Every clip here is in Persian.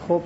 خب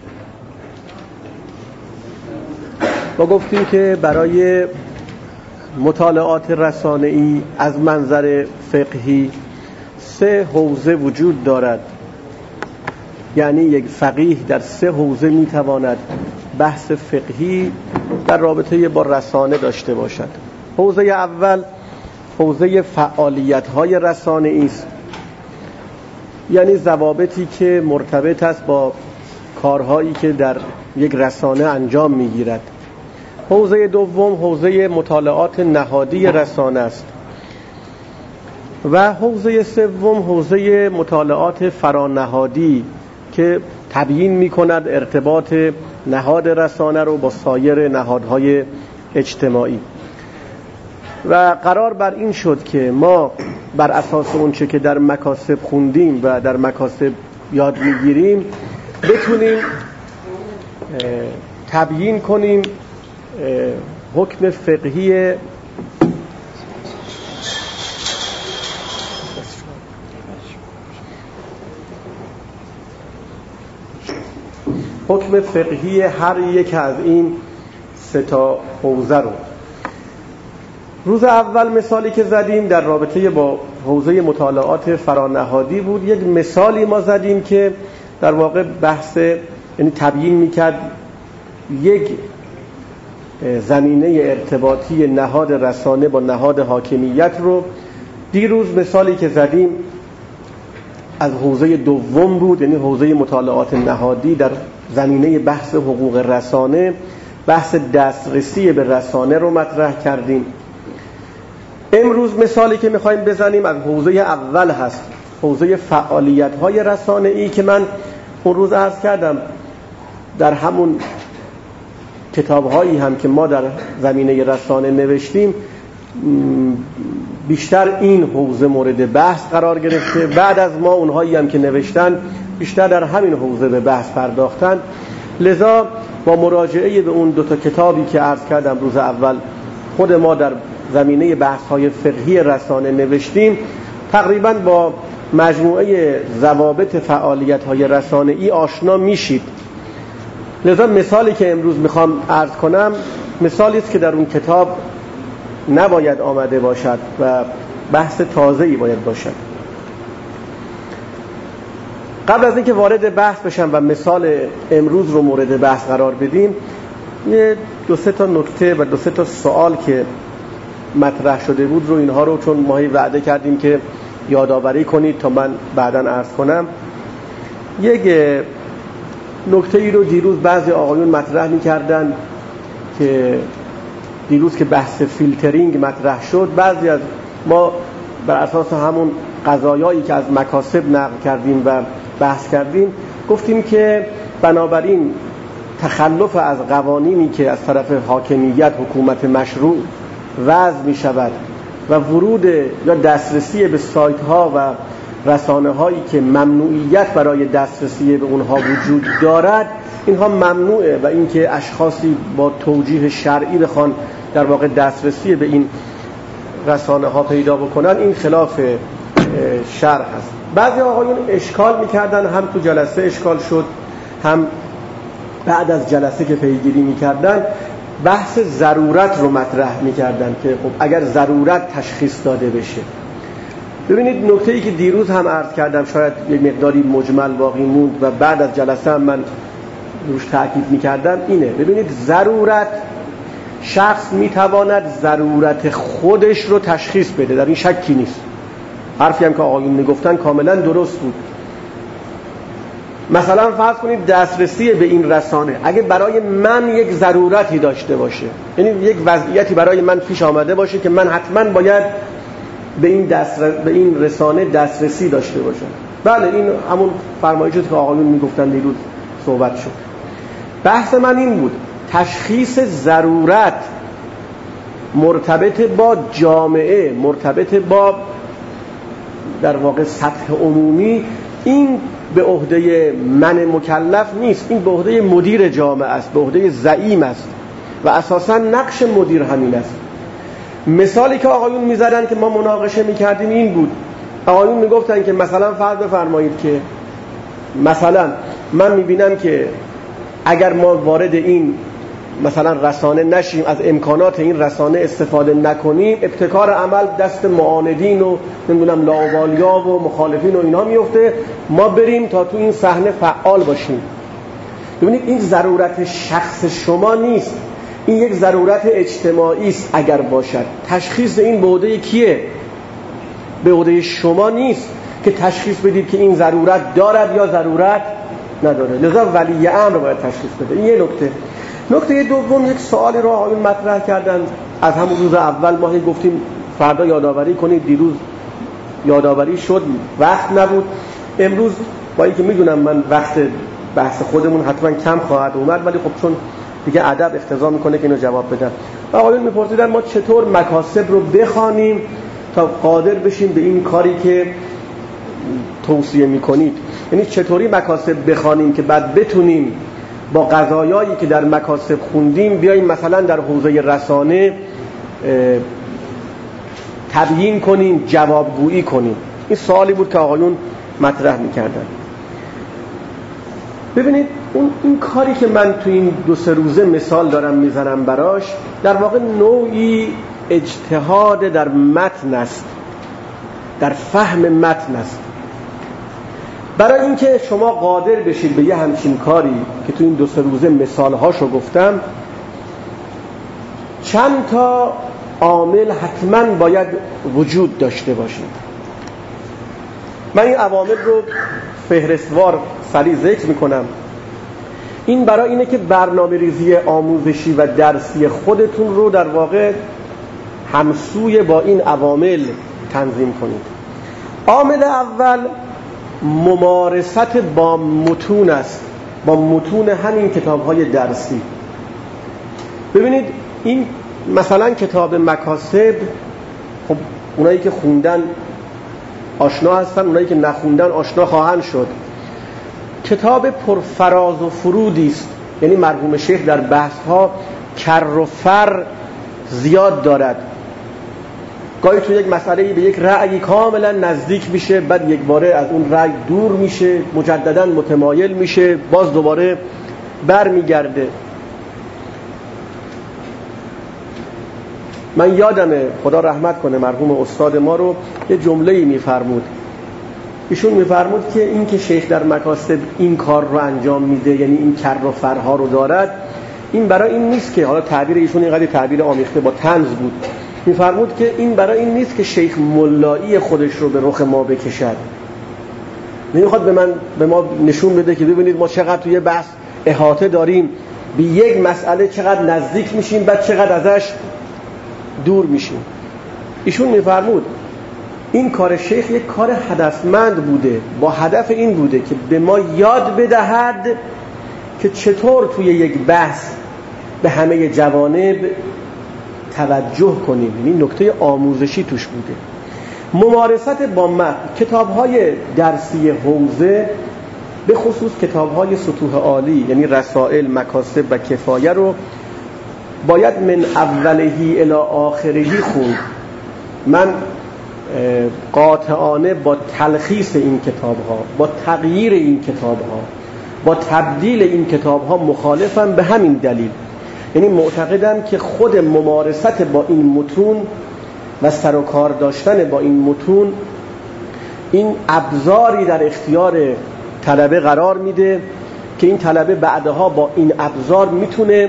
ما گفتیم که برای مطالعات رسانه‌ای از منظر فقهی 3 حوزه وجود دارد. یعنی یک فقیه در 3 حوزه میتواند بحث فقهی در رابطه با رسانه داشته باشد. حوزه اول حوزه فعالیت‌های رسانه‌ای است، یعنی ضوابطی که مرتبط است با کارهایی که در یک رسانه انجام میگیرد. حوزه دوم حوزه مطالعات نهادی رسانه است و حوزه سوم حوزه مطالعات فرانهادی که تبیین می‌کند ارتباط نهاد رسانه رو با سایر نهادهای اجتماعی. و قرار بر این شد که ما بر اساس اون چه که در مکاسب خوندیم و در مکاسب یاد میگیریم بتونیم تبیین کنیم حکم فقهی هر یک از این 3 حوزه رو. روز اول مثالی که زدیم در رابطه با حوزه مطالعات فرانهادی بود. یک مثالی ما زدیم که در واقع بحث یعنی تبیین میکرد یک زمینه ارتباطی نهاد رسانه با نهاد حاکمیت رو. دیروز مثالی که زدیم از حوزه دوم بود، یعنی حوزه مطالعات نهادی در زمینه بحث حقوق رسانه، بحث دسترسی به رسانه رو مطرح کردیم. امروز مثالی که میخوایم بزنیم از حوزه اول هست، حوزه فعالیت‌های رسانه‌ای که من اون روز عرض کردم در همون کتاب‌هایی هم که ما در زمینه رسانه نوشتیم بیشتر این حوزه مورد بحث قرار گرفته. بعد از ما اونهایی هم که نوشتن بیشتر در همین حوزه به بحث پرداختن. لذا با مراجعه به اون 2 کتابی که عرض کردم روز اول خود ما در زمینه بحث‌های فقهی رسانه نوشتیم، تقریباً با مجموعه ضوابط فعالیت‌های رسانه‌ای آشنا میشید. لذا مثالی که امروز میخوام عرض کنم مثالی است که در اون کتاب نباید آمده باشد و بحث تازه‌ای باید باشد. قبل از اینکه وارد بحث بشم و مثال امروز رو مورد بحث قرار بدیم، یه 2-3 نکته و 2-3 سوال که مطرح شده بود رو اینها رو چون ماهی وعده کردیم که یادآوری کنید تا من بعداً عرض کنم. یک نکته ای رو دیروز بعضی آقایون مطرح می‌کردن که دیروز که بحث فیلترینگ مطرح شد، بعضی از ما بر اساس همون قضایایی که از مکاسب نقل کردیم و بحث کردیم گفتیم که بنابراین تخلف از قوانینی که از طرف حاکمیت حکومت مشروع وضع می شود و ورود یا دسترسی به سایت ها و رسانه هایی که ممنوعیت برای دسترسی به اونها وجود دارد اینها ممنوعه و اینکه اشخاصی با توجیه شرعی بخوان در واقع دسترسی به این رسانه ها پیدا بکنن این خلاف شرع هست. بعضی آقایون اشکال میکردن، هم تو جلسه اشکال شد هم بعد از جلسه که پیگیری میکردن بحث ضرورت رو مطرح میکردن که خب اگر ضرورت تشخیص داده بشه. ببینید نکته‌ای که دیروز هم عرض کردم شاید یک مقداری مجمل باقی موند و بعد از جلسه هم من روش تاکید میکردم اینه. ببینید ضرورت، شخص میتواند ضرورت خودش رو تشخیص بده، در این شکی نیست. حرفی هم که آقایون میگفتن کاملا درست بود. مثلا فرض کنید دسترسی به این رسانه اگه برای من یک ضرورتی داشته باشه، یعنی یک وضعیتی برای من پیش آمده باشه که من حتما باید به این رسانه دسترسی داشته باشم. بله این همون فرمایشی که آقایون میگفتن دیروز صحبت شد. بحث من این بود تشخیص ضرورت مرتبط با جامعه، مرتبط با در واقع سطح عمومی، این به عهده من مکلف نیست، این به عهده مدیر جامعه است، به عهده زعیم است و اساساً نقش مدیر همین است. مثالی که آقایون می‌زدن که ما مناقشه می‌کردیم این بود. آقایون میگفتن که مثلا فرض بفرمایید که مثلا من میبینم که اگر ما وارد این مثلا رسانه نشیم، از امکانات این رسانه استفاده نکنیم، ابتکار عمل دست معاندین و نمیدونم لاابالیا و مخالفین و اینها میفته. ما بریم تا تو این صحنه فعال باشیم. ببینید این ضرورت شخص شما نیست، این یک ضرورت اجتماعی است. اگر باشد تشخیص این به عهده کیه؟ به عهده شما نیست که تشخیص بدید که این ضرورت دارد یا ضرورت نداره. لذا ولی امر باید تشخیص بده. این یه نکته. نکته دوم، یک سوالی رو آقایون مطرح کردن از همون روز اول. ما گفتیم فردا یادآوری کنید، دیروز یادآوری شد، وقت نبود. امروز با اینکه میدونم من وقت بحث خودمون حتما کم خواهد اومد، ولی خب چون دیگه ادب اقتضا میکنه که اینو جواب بدم. آقایون میپرسیدن ما چطور مکاسب رو بخوانیم تا قادر بشیم به این کاری که توصیه میکنید. یعنی چطوری مکاسب بخوانیم که بعد بتونیم با قضایایی که در مکاسب خوندیم بیاییم مثلا در حوزه رسانه تبیین کنیم، جوابگویی کنیم. این سوالی بود که آقایون مطرح میکردن. ببینید این کاری که من تو این 2-3 روزه مثال دارم میزنم براش، در واقع نوعی اجتهاد در متن است، در فهم متن است. برای اینکه شما قادر بشید به یه همچین کاری که تو این 2-3 روزه مثالهاشو گفتم، چند تا عامل حتما باید وجود داشته باشید. من این عوامل رو فهرستوار سریع ذکر میکنم. این برای اینه که برنامه ریزی آموزشی و درسی خودتون رو در واقع همسوی با این عوامل تنظیم کنید. عامل اول ممارست با متون است، با متون همین کتاب‌های درسی. ببینید این مثلا کتاب مکاسب، خب اونایی که خوندن آشنا هستن، اونایی که نخوندن آشنا خواهند شد. کتاب پرفراز و فرودی است، یعنی مرحوم شیخ در بحث‌ها کر و فر زیاد دارد. گاهی تو یک مسئله به یک رأی کاملا نزدیک میشه، بعد یک باره از اون رأی دور میشه، مجددا متمایل میشه، باز دوباره برمیگرده. من یادمه، خدا رحمت کنه مرحوم استاد ما رو، یه جمله‌ای میفرمود. ایشون میفرمود که این که شیخ در مکاسب این کار رو انجام میده، یعنی این کر و فرها رو دارد، این برای این نیست که، حالا تعبیر ایشون اینقدر تعبیر آمیخته با طنز بود، میفرمود که این برای این نیست که شیخ ملایی خودش رو به رخ ما بکشد. نمیخواد به ما نشون بده که ببینید ما چقدر توی بحث احاطه داریم، به یک مسئله چقدر نزدیک میشیم، بعد چقدر ازش دور میشیم. ایشون میفرمود این کار شیخ یک کار هدفمند بوده، با هدف این بوده که به ما یاد بدهد که چطور توی یک بحث به همه جوانب توجه کنیم. یعنی نکته آموزشی توش بوده. ممارست با متن، کتاب‌های درسی حوزه، به خصوص کتاب‌های سطوح عالی یعنی رسائل، مکاسب و کفایه رو باید من اولهی الی آخرهی خوند. من قاطعانه با تلخیص این کتاب‌ها، با تغییر این کتاب‌ها، با تبدیل این کتاب‌ها مخالفم. به همین دلیل یعنی معتقدم که خود ممارست با این متون و سر و کار داشتن با این متون، این ابزاری در اختیار طلبه قرار میده که این طلبه بعدها با این ابزار میتونه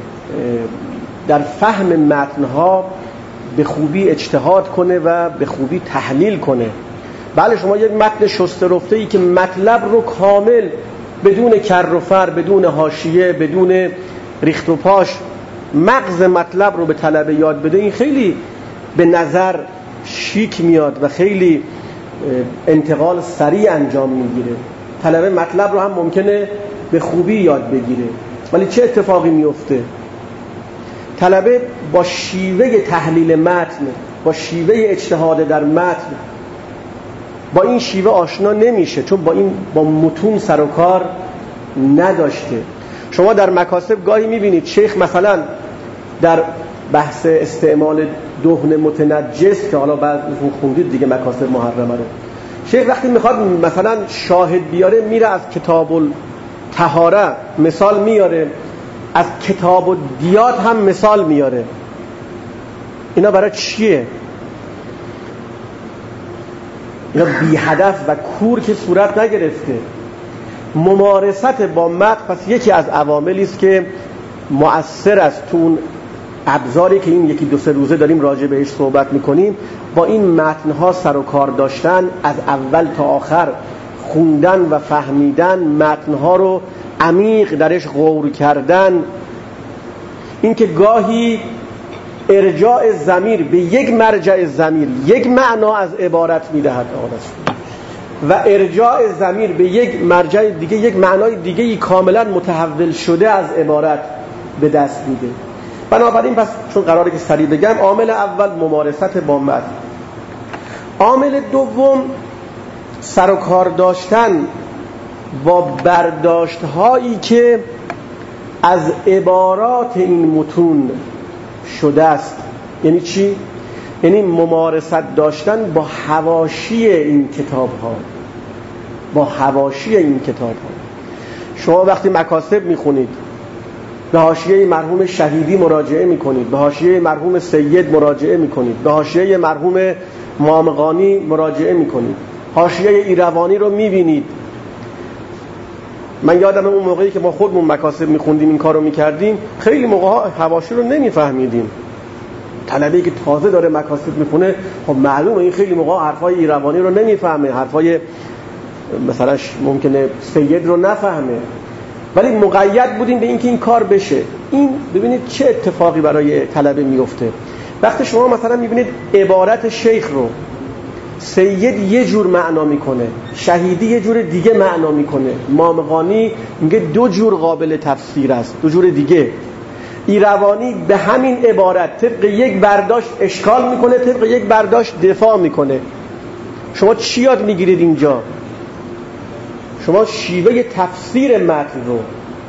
در فهم متنها به خوبی اجتهاد کنه و به خوبی تحلیل کنه. بله شما یک متن شسته رفته ای که مطلب رو کامل بدون کر و فر، بدون حاشیه، بدون ریخت و پاش مغز مطلب رو به طلبه یاد بده، این خیلی به نظر شیک میاد و خیلی انتقال سریع انجام میگیره. طلبه مطلب رو هم ممکنه به خوبی یاد بگیره، ولی چه اتفاقی میفته؟ طلبه با شیوه تحلیل متن، با شیوه اجتهاد در متن، با این شیوه آشنا نمیشه، چون با متون سر و کار نداشته. شما در مکاسب گاهی میبینید شیخ مثلا در بحث استعمال دهن متنجس، که حالا بعد خوندید دیگه مکاسب محرمه رو، شیخ وقتی میخواد مثلا شاهد بیاره میره از کتاب طهاره مثال میاره، از کتاب و دیات هم مثال میاره. اینا برای چیه؟ اینا بی هدف و کور که صورت نگرفته. ممارست با متن پس یکی از عواملی است که مؤثر است تو اون ابزاری که این یکی دو سه روزه داریم راجع بهش صحبت میکنیم. با این متنها سر و کار داشتن، از اول تا آخر خوندن و فهمیدن، متنها رو عمیق درش غور کردن. این که گاهی ارجاع ضمیر به یک مرجع ضمیر یک معنا از عبارت میدهد و ارجاع ضمیر به یک مرجع دیگه یک معنای دیگه کاملا متحول شده از عبارت به دست میده. بنابراین پس چون قراره که سریع بگم، عامل اول ممارست با متن، عامل دوم سر و کار داشتن با برداشت هایی که از عبارات این متون شده است. یعنی چی؟ یعنی ممارست داشتن با حواشی این کتاب ها، با حواشی این کتاب ها. شما وقتی مکاسب میخونید به حاشیه مرحوم شهیدی مراجعه میکنید، به حاشیه مرحوم سید مراجعه میکنید، به حاشیه مرحوم مامقانی مراجعه میکنید، حاشیه ایروانی رو میبینید. من یادم اون موقعی که ما خودمون مکاسب میخوندیم این کارو میکردیم، خیلی موقع‌ها حواشی رو نمیفهمیدیم. طلبه‌ای که تازه داره مکاسب میخونه، خب معلومه این خیلی موقع حرفای ایروانی رو نمیفهمه، حرفای مثلا ممکنه سید رو نفهمه، ولی مقید بودیم به اینکه این کار بشه. این ببینید چه اتفاقی برای طلبه میفته. وقتی شما مثلا میبینید عبارت شیخ رو سید یه جور معنا میکنه، شهیدی یه جور دیگه معنا میکنه، مامقانی میگه دو جور قابل تفسیر است، دو جور دیگه، ایروانی به همین عبارت طبق یک برداشت اشکال میکنه، طبق یک برداشت دفاع میکنه. شما چی یاد میگیرید اینجا؟ شما شیوه تفسیر متن رو،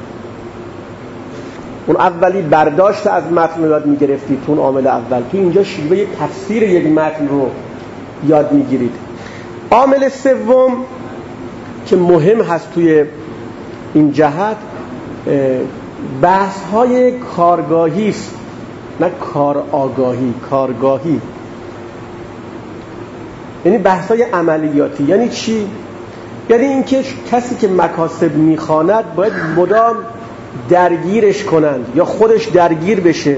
اون اولی برداشت از متن رو یاد میگرفتید تو اون عامل اول، تو اینجا شیوه تفسیر یک متن رو یاد میگیرید. عامل سوم که مهم هست توی این جهت، بحث های کارگاهی است، نه کار آگاهی، کارگاهی، یعنی بحث های عملیاتی. یعنی چی؟ یعنی اینکه کسی که مکاسب میخواند باید مدام درگیرش کنند یا خودش درگیر بشه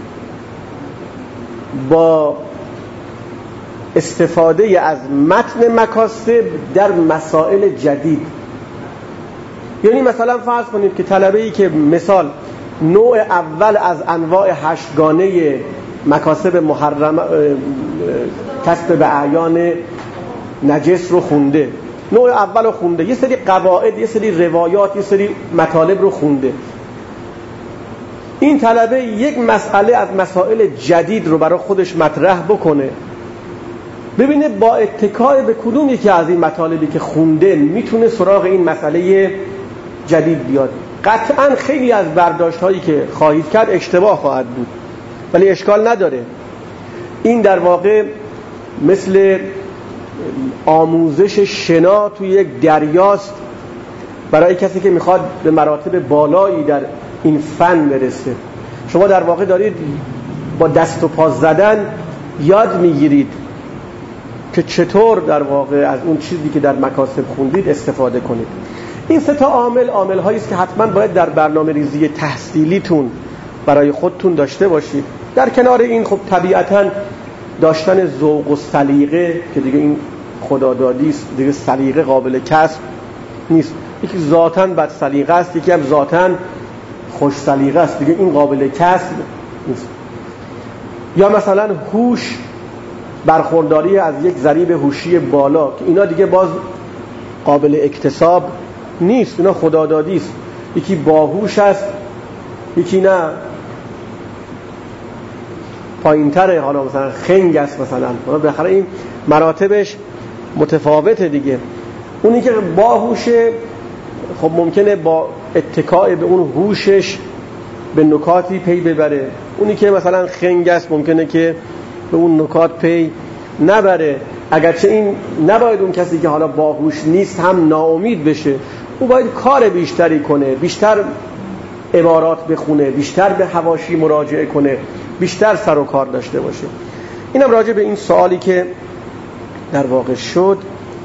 با استفاده از متن مکاسب در مسائل جدید. یعنی مثلا فرض کنید که طلبه‌ای که مثال نوع اول از انواع 8گانه مکاسب محرم کسب به اعیان نجس رو خونده، نوع اول رو خونده، یه سری قواعد، یه سری روایات، یه سری مطالب رو خونده. این طلبه یک مسئله از مسائل جدید رو برای خودش مطرح بکنه، ببینه با اتکای به کدوم یکی از این مطالبی که خونده میتونه سراغ این مسئله جدید بیاد. قطعاً خیلی از برداشت هایی که خواهید کرد اشتباه خواهد بود، ولی اشکال نداره. این در واقع مثل آموزش شنا توی یک دریاست برای کسی که میخواد به مراتب بالایی در این فن برسه. شما در واقع دارید با دست و پا زدن یاد میگیرید که چطور در واقع از اون چیزی که در مکاسب خوندید استفاده کنید. این سه تا عامل هایی است که حتما باید در برنامه ریزی تحصیلیتون برای خودتون داشته باشید. در کنار این خب طبیعتاً داشتن ذوق و سلیقه که دیگه این خدادادی است، دیگه سلیقه قابل کسب نیست. یکی ذاتاً بد سلیقه است، یکی هم ذاتاً خوش سلیقه است، دیگه این قابل کسب نیست. یا مثلا هوش، برخورداری از یک ضریب هوشی بالا، که اینا دیگه باز قابل اکتساب نیست، اینا خدادادی است. یکی باهوش است، یکی نه، پایین‌تره، حالا مثلا خنگ است، مثلا بالاخره این مراتبش متفاوته دیگه. اونی که باهوشه خب ممکنه با اتکاء به اون هوشش به نکاتی پی ببره، اونی که مثلا خنگ است ممکنه که به اون نکات پی نبره. اگرچه این نباید اون کسی که حالا باهوش نیست هم ناامید بشه، او باید کار بیشتری کنه، بیشتر عبارات بخونه، بیشتر به حواشی مراجعه کنه، بیشتر سر و کار داشته باشه. اینم راجع به این سوالی که در واقع شد.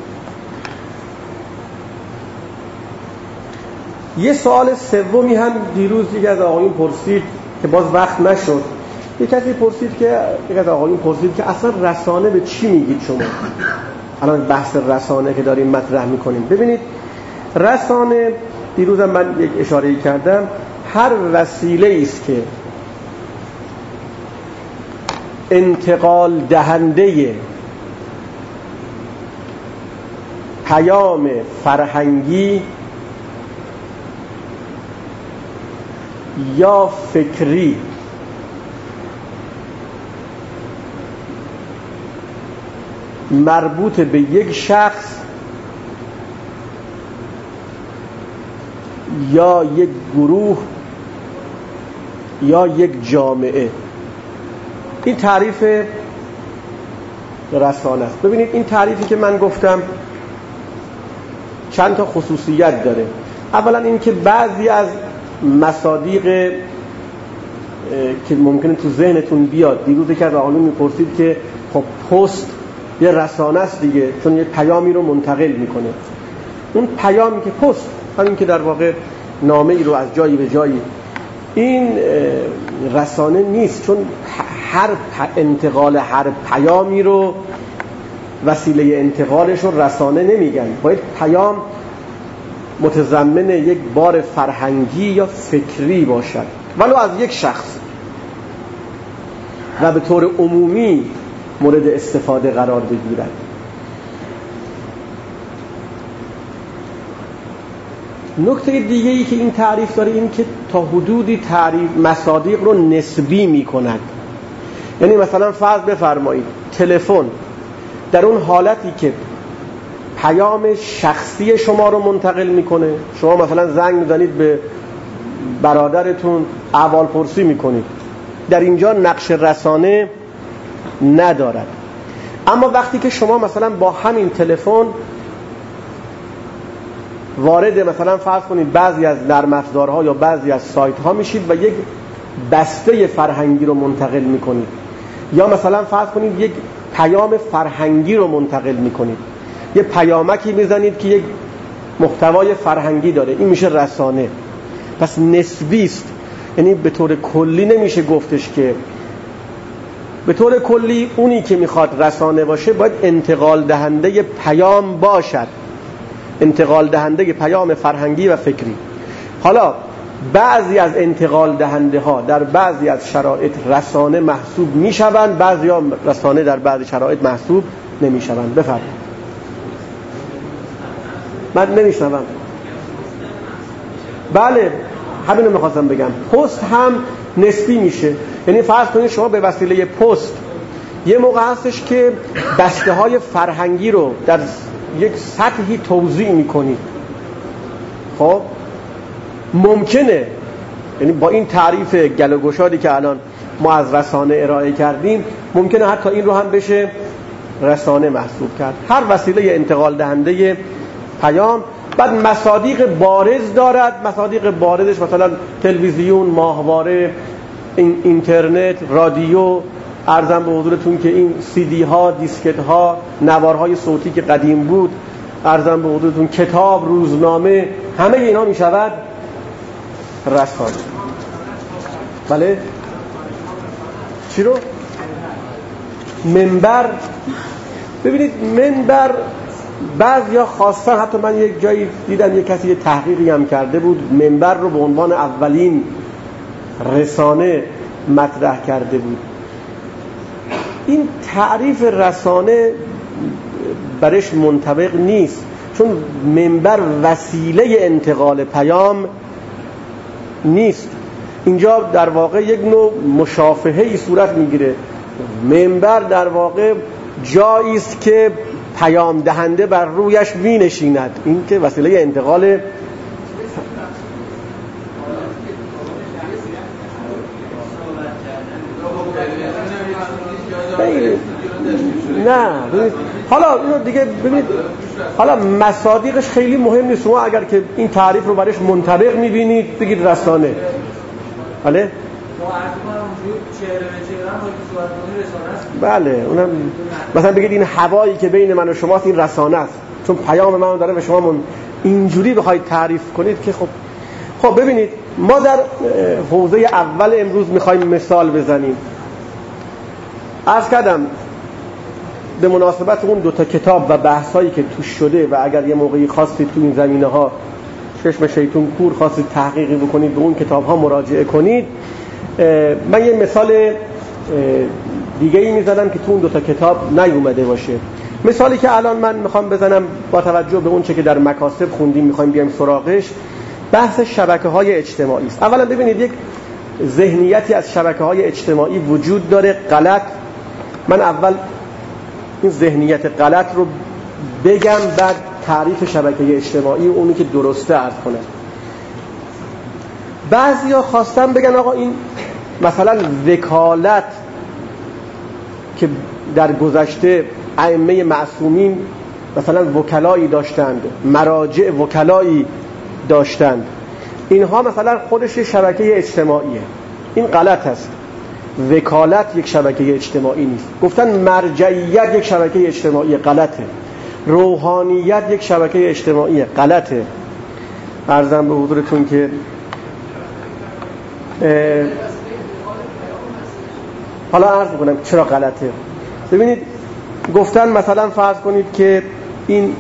یه سوال سومی هم دیروز یک از آقایون پرسید که باز وقت نشد. یک از آقایون پرسید که اصلا رسانه به چی میگید شما؟ الان بحث رسانه که داریم مطرح میکنیم. ببینید رسانه، دیروزم من یک اشاره‌ای کردم، هر وسیله است که انتقال دهنده پیام فرهنگی یا فکری مربوط به یک شخص یا یک گروه یا یک جامعه، این تعریف رسانه است. ببینید این تعریفی که من گفتم چند تا خصوصیت داره. اولا این که بعضی از مصادیق که ممکنه تو ذهنتون بیاد، دیروز که از آقایون میپرسید که خب پست یه رسانه است دیگه، چون یه پیامی رو منتقل میکنه. اون پیامی که پست، همین که در واقع نامه ای رو از جایی به جایی، این رسانه نیست، چون انتقال هر پیامی رو وسیله انتقالش رو رسانه نمیگن. باید پیام متضمن یک بار فرهنگی یا فکری باشد، ولو از یک شخص، و به طور عمومی مورد استفاده قرار بگیرد. نکته دیگه‌ای که این تعریف داره این که تا حدودی تعریف مصادیق رو نسبی می‌کند. یعنی مثلا فرض بفرمایید تلفن در اون حالتی که پیام شخصی شما رو منتقل میکنه، شما مثلا زنگ میزنید به برادرتون، احوالپرسی میکنید، در اینجا نقش رسانه ندارد. اما وقتی که شما مثلا با همین تلفن وارد مثلا فرض کنید بعضی از نرم افزارها یا بعضی از سایت ها میشید و یک بسته فرهنگی رو منتقل میکنید، یا مثلا فرض کنید یک پیام فرهنگی رو منتقل میکنید، یه پیامکی میزنید که یک محتوای فرهنگی داره، این میشه رسانه. پس نسبی است، یعنی به طور کلی نمیشه گفتش که به طور کلی اونی که میخواد رسانه باشه باید انتقال دهنده پیام باشد، انتقال دهنده پیام فرهنگی و فکری. حالا بعضی از انتقال دهنده ها در بعضی از شرایط رسانه محسوب میشوند، بعضی ها رسانه در بعضی شرایط محسوب نمیشوند. بفرمایید. من نمیشنوم. بله همین رو میخواستم بگم، پست هم نسبی میشه. یعنی فرض کنید شما به وسیله پست یه موقع هستش که بسته های فرهنگی رو در یک سطحی توزیع میکنید. خب ممکنه، یعنی با این تعریف گل و گشادی که الان ما از رسانه ارائه کردیم، ممکنه حتی این رو هم بشه رسانه محسوب کرد. هر وسیله انتقال دهنده پیام بعد مصادیق بارز دارد. مصادیق بارزش مثلا تلویزیون، ماهواره، اینترنت، رادیو. عرضم به حضورتون که این سی دی ها، دیسکت ها، نوارهای صوتی که قدیم بود، عرضم به حضورتون کتاب، روزنامه، همه اینا می شود رسانه. بله چی رو؟ منبر. ببینید منبر بعضیا خواستن، حتی من یک جایی دیدم یک کسی یه تحقیقی هم کرده بود، منبر رو به عنوان اولین رسانه مطرح کرده بود. این تعریف رسانه برش منطبق نیست، چون منبر وسیله انتقال پیام نیست. اینجا در واقع یک نوع مشافهه‌ای صورت میگیره. منبر در واقع جایی است که پیام دهنده بر رویش می نشیند. این که وسیله انتقال نه. حالا اینو دیگه ببینید، حالا مصادیقش خیلی مهم نیست. شما اگر که این تعریف رو برایش منطبق می‌بینید بگید رسانه. بله؟ بله، اونم مثلا بگید این هوایی که بین من و شماست این رسانه است، چون پیام منو داره به شما اینجوری بخواید تعریف کنید که خب ببینید، ما در حوزه اول امروز میخوایم مثال بزنیم. عرض کردم به مناسبت اون دوتا کتاب و بحثایی که توش شده و اگر یه موقعی خواستید تو این زمینه ها چشم شیطون کور خواستید تحقیقی بکنید به اون کتاب ها مراجعه کنید. من یه مثال دیگه ای میزنم که تو اون دوتا کتاب نیومده باشه. مثالی که الان من میخوام بزنم با توجه به اون چه که در مکاسب خوندیم میخوایم بیایم سراغش، بحث شبکه‌های اجتماعی است. اولا ببینید یک ذهنیتی از شبکه‌های اجتماعی وجود داره غلط. من اول این ذهنیت غلط رو بگم، بعد تعریف شبکه اجتماعی اونی که درسته عرض کنم. بعضیا خواستن بگن آقا این مثلا وکالت که در گذشته ائمه معصومین مثلا وکلایی داشتند، مراجع وکلایی داشتند، اینها مثلا خودش شبکه اجتماعیه. این غلط است. وکالت یک شبکه اجتماعی نیست. گفتن مرجعیت یک شبکه اجتماعی، غلطه. روحانیت یک شبکه اجتماعی، غلطه. عرضم به حضورتون که حالا عرض میکنم چرا غلطه. ببینید گفتن مثلا فرض کنید که این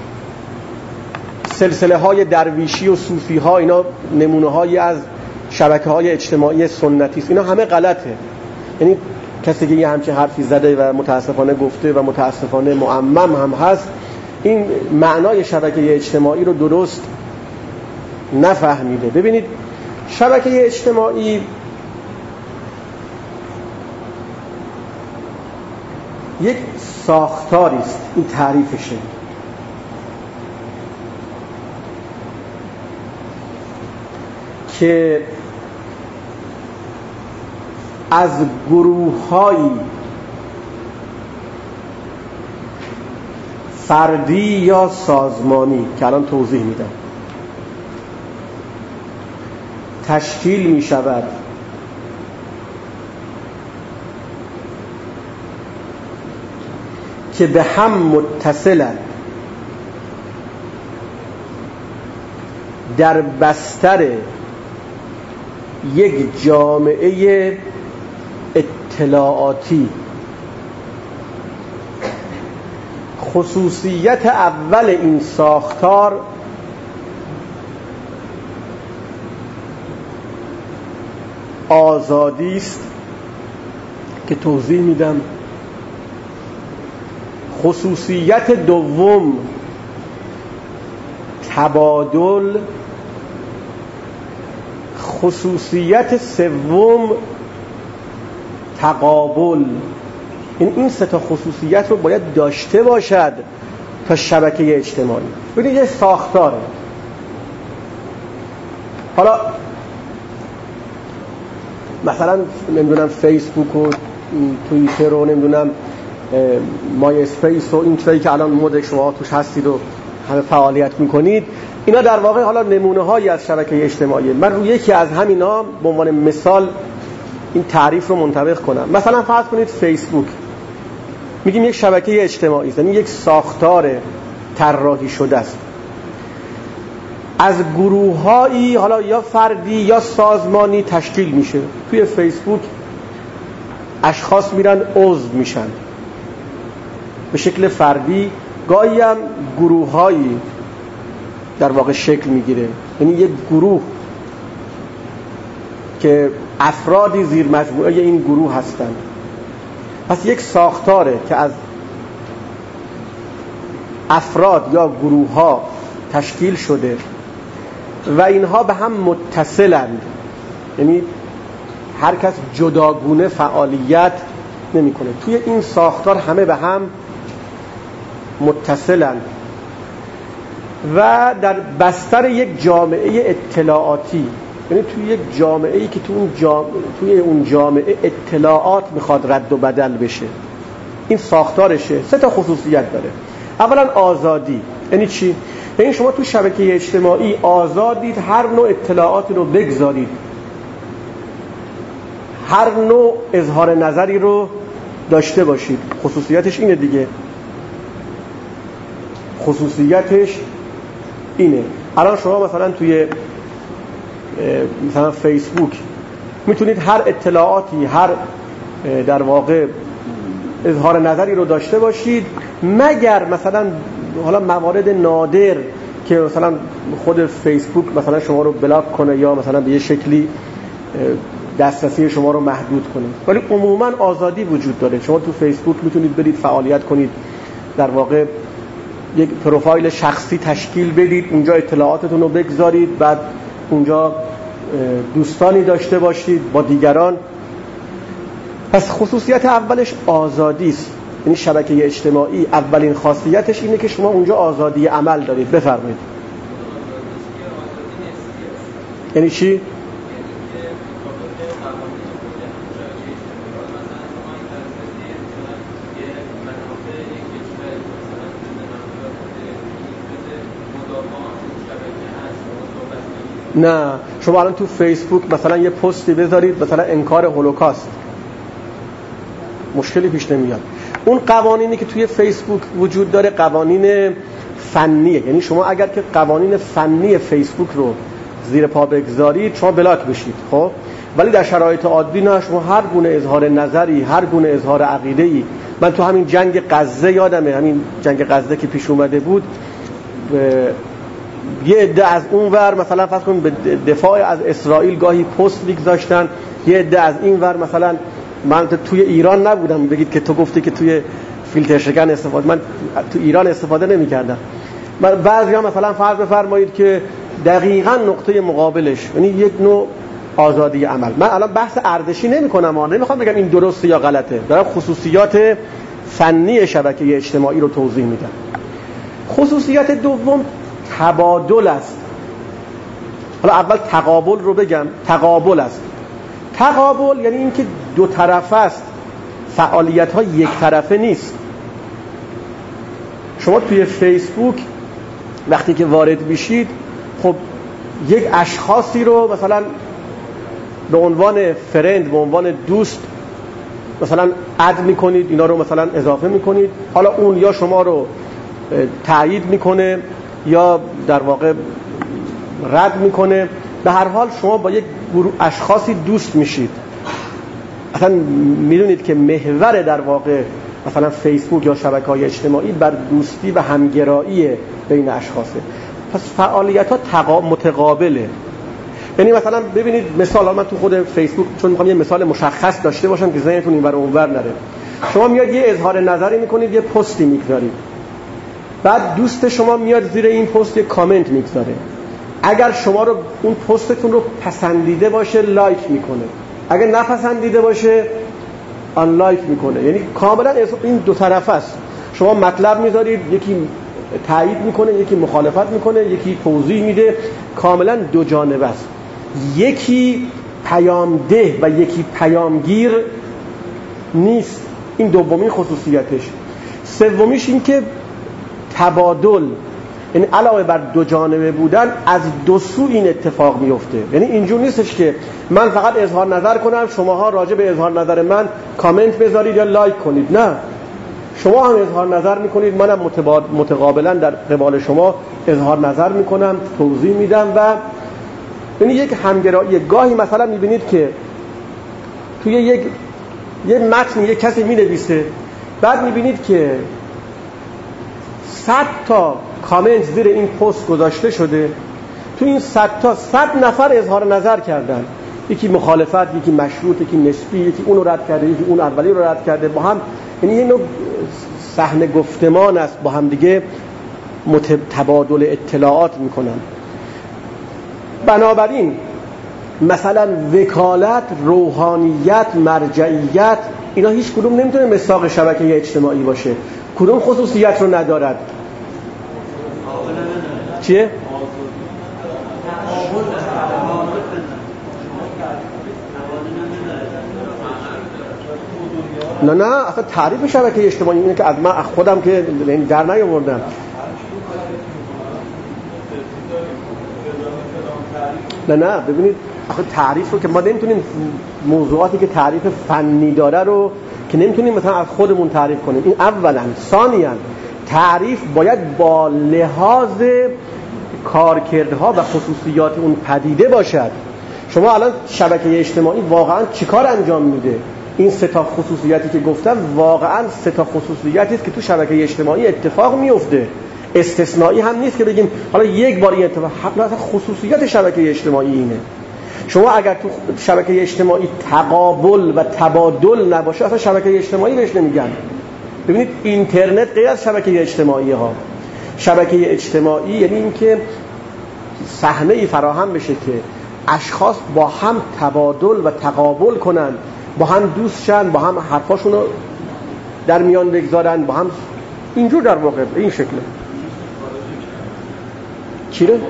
سلسله های درویشی و صوفی ها اینا نمونه هایی از شبکه های اجتماعی سنتی است. اینا همه غلطه. یعنی کسی که یه همچین حرفی زده و متاسفانه گفته و متاسفانه معمم هم هست، این معنای شبکه اجتماعی رو درست نفهمیده. ببینید شبکه اجتماعی یک ساختاری است، این تعریفشه، که از گروه‌های فردی یا سازمانی که الان توضیح میدم تشکیل می شود که به هم متصلند در بستر یک جامعه اطلاعاتی. خصوصیت اول این ساختار آزادی است که توضیح میدم. خصوصیت دوم تبادل. خصوصیت سوم تقابل. این سه تا خصوصیت رو باید داشته باشد تا شبکه اجتماعی. ببینید یه ساختاره. حالا مثلا نمیدونم فیسبوک و توییتر و نمیدونم مای اسپیس و این چیزایی که الان مد شما توش هستید و همه فعالیت میکنید، اینا در واقع حالا نمونه هایی از شبکه اجتماعی. من روی یکی از همینا به عنوان مثال این تعریف رو منطبق کنم. مثلا فرض کنید فیسبوک، میگیم یک شبکه اجتماعی است، یعنی یک ساختار طراحی شده است از گروه‌هایی حالا یا فردی یا سازمانی تشکیل میشه. توی فیسبوک اشخاص میرن عضو میشن به شکل فردی، گاهی هم گروه‌هایی در واقع شکل میگیره، یعنی یک گروه که افرادی زیر مجموعه این گروه هستند. پس یک ساختاره که از افراد یا گروه‌ها تشکیل شده و اینها به هم متصلند، یعنی هر کس جداگونه فعالیت نمی‌کنه. توی این ساختار همه به هم متصلند و در بستر یک جامعه اطلاعاتی، یعنی توی یک جامعه‌ای که توی اون جامعه اطلاعات میخواد رد و بدل بشه. این ساختارشه. 3 تا خصوصیت داره. اولا آزادی. یعنی چی؟ یعنی شما تو شبکه اجتماعی آزادید هر نوع اطلاعاتی رو بگذارید، هر نوع اظهار نظری رو داشته باشید. خصوصیتش اینه دیگه، خصوصیتش اینه. الان شما مثلا توی مثلا فیسبوک میتونید هر اطلاعاتی، هر در واقع اظهار نظری رو داشته باشید، مگر مثلا حالا موارد نادر که مثلا خود فیسبوک مثلا شما رو بلاک کنه یا مثلا به یه شکلی دسترسی شما رو محدود کنه. ولی عموما آزادی وجود داره. شما تو فیسبوک میتونید برید فعالیت کنید، در واقع یک پروفایل شخصی تشکیل بدید، اونجا اطلاعاتتون رو بگذارید، بعد اونجا دوستانی داشته باشید با دیگران. پس خصوصیت اولش آزادی است. یعنی شبکه اجتماعی اولین خاصیتش اینه که شما اونجا آزادی عمل دارید. بفرمایید. یعنی چی؟ نه، شما الان تو فیسبوک مثلا یه پستی بذارید مثلا انکار هولوکاست، مشکلی پیش نمیاد. اون قوانینی که توی فیسبوک وجود داره قوانین فنیه. یعنی شما اگر که قوانین فنی فیسبوک رو زیر پا بگذارید شما بلاک بشید. خب ولی در شرایط عادی نه، شما هر گونه اظهار نظری، هر گونه اظهار عقیده‌ای. من تو همین جنگ غزه یادمه، همین جنگ غزه که پیش اومده بود، یه عده از اون ور مثلا فرض کنید به دفاع از اسرائیل گاهی پست میگذاشتن، یه عده از این ور مثلا، من توی ایران نبودم بگید که تو گفتی که توی فیلتر شکن استفاده، من تو ایران استفاده نمی‌کردم. بعضیا مثلا فرض بفرمایید که دقیقاً نقطه مقابلش، یعنی یک نوع آزادی عمل. من الان بحث ارزشی نمی‌کنم، نمیخوام بگم این درسته یا غلطه، دارم خصوصیات فنی شبکه اجتماعی رو توضیح میدم. خصوصیت دوم تبادل است. حالا اول تقابل رو بگم. تقابل است. تقابل یعنی اینکه دو طرفه است، فعالیت ها یک طرفه نیست. شما توی فیسبوک وقتی که وارد میشید، خب یک اشخاصی رو مثلا به عنوان فرند، به عنوان دوست مثلا اد میکنید، اینا رو مثلا اضافه میکنید، حالا اون یا شما رو تایید میکنه یا در واقع رد میکنه. به هر حال شما با یک گروه اشخاصی دوست میشید. اصلا میدونید که محور در واقع مثلا فیسبوک یا شبکه‌های اجتماعی بر دوستی و همگرایی بین اشخاصه. پس فعالیت‌ها متقابله. یعنی مثلا ببینید مثال، من تو خود فیسبوک چون میخوام یه مثال مشخص داشته باشم که ذهنتون اینور اونور نره. شما میاد یه اظهار نظری میکنید، یه پستی میگذارید، بعد دوست شما میاد زیر این پست یه کامنت میگذاره. اگر شما رو اون پستتون رو پسندیده باشه لایک میکنه، اگر نپسندیده باشه آن لایک میکنه. یعنی کاملا این دو طرفه است. شما مطلب میذارید، یکی تایید میکنه، یکی مخالفت میکنه، یکی توضیح میده، کاملا دو جانبه است. یکی پیامده و یکی پیامگیر نیست. این دومین خصوصیتش. سومیش این که تبادل، یعنی علاوه بر دو جانبه بودن از دو سو این اتفاق میفته. یعنی اینجور نیستش که من فقط اظهار نظر کنم، شماها راجع به اظهار نظر من کامنت بذارید یا لایک کنید. نه، شما هم اظهار نظر میکنید، منم متقابلا در قبال شما اظهار نظر میکنم، توضیح میدم و یعنی یک همگرایی. گاهی مثلا میبینید که توی یه متن یک کسی مینویسه، بعد میبینید که 100 تا کامنت زیر این پست گذاشته شده، تو این 100 تا 100 نفر اظهار نظر کردن، یکی مخالفت، یکی مشروط، یکی نسبی، یکی اون رو رد کرده، یکی اون اولی رو رد کرده، با هم یعنی یه نوع صحنه گفتمان است، با هم دیگه تبادل اطلاعات میکنن. بنابراین مثلا وکالت، روحانیت، مرجعیت، اینا هیچ کدوم نمیتونه مصداق شبکه اجتماعی باشه. کدوم خصوصیت رو ندارد؟ چیه؟ نه اصلا تعریف شبکه اجتماعی اینه که از من خودم که در نیاوردم. نه ببینید آخه تعریف رو که ما نمیتونیم موضوعاتی که تعریف فنی داره رو که نمیتونیم مثلا از خودمون تعریف کنیم. این اولا. ثانیا تعریف باید با لحاظ کارکردها و خصوصیات اون پدیده باشد. شما الان شبکه اجتماعی واقعا چیکار انجام میده؟ این سه تا خصوصیاتی که گفتم واقعا سه تا خصوصیاتی است که تو شبکه اجتماعی اتفاق میفته. استثنایی هم نیست که بگیم حالا یک بار این اتفاق. حتی خصوصیات شبکه اجتماعی اینه. شما اگر تو شبکه اجتماعی تقابل و تبادل نباشه اصلا شبکه اجتماعی بهش نمیگن. ببینید اینترنت غیر از شبکه اجتماعی ها. شبکه اجتماعی یعنی اینکه صحنه‌ای فراهم بشه که اشخاص با هم تبادل و تقابل کنن، با هم دوست شن، با هم حرفاشون رو در میان بگذارن، با هم اینجور در واقع این شکله. چی رو؟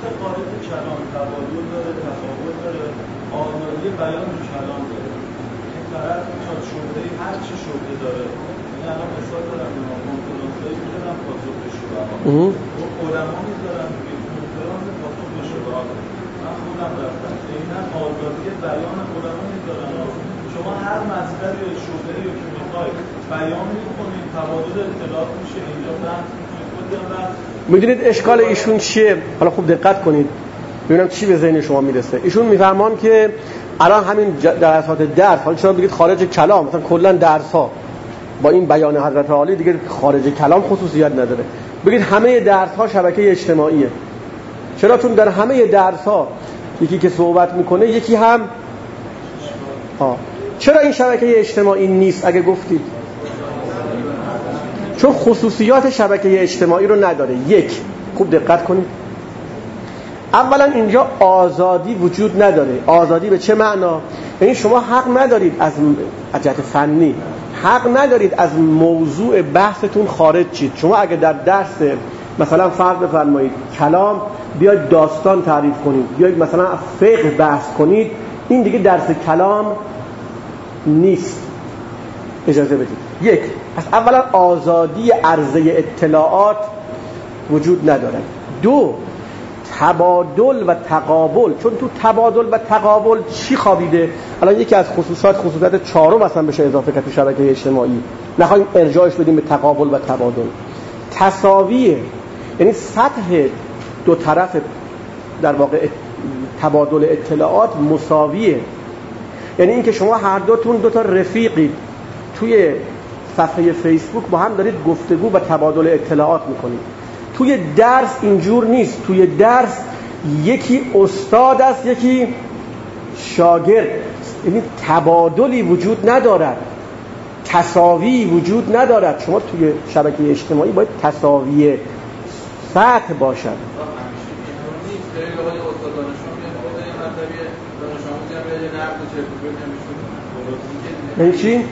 آزادی بیان تو کلام داره. این طرف تا شغلی هر چی شغلی داره. این الان مثال دارم کنفرانسایی می‌ذارن پاسخ به شبهات. علما می‌ذارن که کنفرانس پاسخ به شبهات. من خودم رفتم. اینا آزادی بیان علما می‌ذارن. شما هر مطلبی یا شغلی رو که می‌خواید بیان می‌کنید، تبادل اطلاعات میشه. اینجا بحث می‌دونید اشکال ایشون چیه؟ حالا خوب دقت کنید. ببینم چی به ذهن شما میرسه. ایشون میفهمان که الان همین جلسات درس، حالا چرا بگید خارج کلام، مثلا کلا درس ها با این بیان حضرت عالی دیگه خارج کلام خصوصیت نداره. بگید همه درس ها شبکه اجتماعیه. چرا؟ چون در همه درس ها یکی که صحبت میکنه یکی هم چرا این شبکه اجتماعی نیست اگه گفتید؟ چون خصوصیات شبکه اجتماعی رو نداره. یک، خوب دقت کنید. اولا اینجا آزادی وجود نداره. آزادی به چه معنا؟ یعنی شما حق ندارید از جهت فنی حق ندارید از موضوع بحثتون خارج شید. شما اگه در درس مثلا فرض بفرمایید کلام بیاید داستان تعریف کنید، بیاید مثلا فقه بحث کنید، این دیگه درس کلام نیست. اجازه بدید. یک، پس اولا آزادی عرضه اطلاعات وجود نداره. دو، تبادل و تقابل. چون تو تبادل و تقابل چی خوابیده؟ الان یکی از خصوصیات چهارم مثلا بشه اضافه کرد تو شبکه اجتماعی، نخواهیم ارجاعش بدیم به تقابل و تبادل. تساویه، یعنی سطح دو طرف در واقع تبادل اطلاعات مساویه. یعنی اینکه شما هر دوتون دو تا رفیقید توی صفحه فیسبوک با هم دارید گفتگو و تبادل اطلاعات میکنید. توی درس اینجور نیست. توی درس یکی استاد است یکی شاگرد، یعنی تبادلی وجود ندارد، تساوی وجود ندارد. شما توی شبکه اجتماعی باید تساوی سطح باشد. این چی؟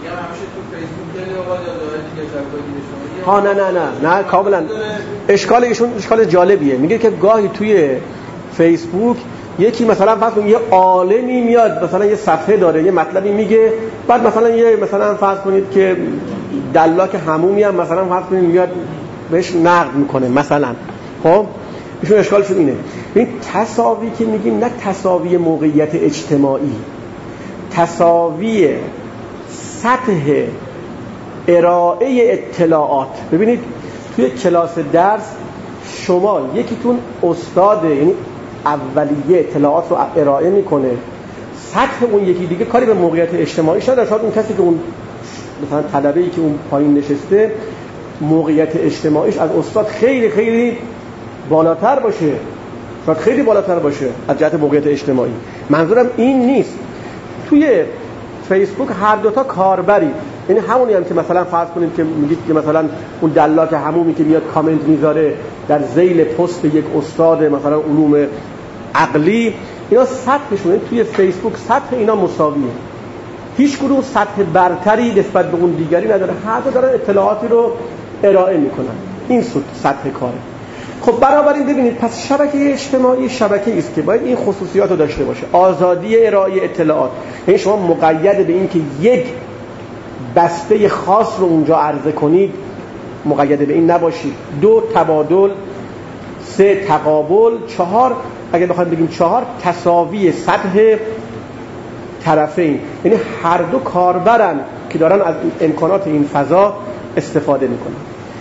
نه کاملا اشکال ایشون اشکال جالبیه. میگه که گاهی توی فیسبوک یکی مثلا فرض کنید یه عالمی میاد مثلا یه صفحه داره یه مطلبی میگه، بعد مثلا فرض کنید که دلاک حمومی هم مثلا فرض کنید میاد بهش نقد میکنه مثلا. خب ایشون اشکالشون اینه. این تساوی که میگیم نه تساوی موقعیت اجتماعی، تساوی سطح ارائه اطلاعات. ببینید توی کلاس درس شما یکیتون استاده، یعنی اولیه اطلاعات رو ارائه میکنه، سطح اون یکی دیگه کاری به موقعیت اجتماعیش نداره. شاید اون کسی که اون مثلا طلبه‌ای که اون پایین نشسته موقعیت اجتماعیش از استاد خیلی خیلی بالاتر باشه، شاید خیلی بالاتر باشه از جهت موقعیت اجتماعی. منظورم این نیست. توی فیسبوک هر دوتا کاربری، یعنی همونی هم که مثلا فرض کنیم که میگید که مثلا اون دلاک حمومی که میاد کامنت میذاره در ذیل پست یک استاد مثلا علوم عقلی، اینا سطحشون توی فیسبوک سطح اینا مساویه. هیچ کدوم سطح برتری نسبت به اون دیگری نداره. هر دو دارن اطلاعاتی رو ارائه میکنن. این سطح کاره. خب بنابراین ببینید پس شبکه اجتماعی شبکه‌ای است که باید این خصوصیات رو داشته باشه. آزادی ارائه اطلاعات، یعنی شما مقید به این که یک بسته خاص رو اونجا عرضه کنید مقید به این نباشید. 2 تبادل، 3 تقابل، 4 اگه بخوایم بگیم 4 تساوی سطح طرفین، یعنی هر دو کاربرن که دارن از امکانات این فضا استفاده میکنن.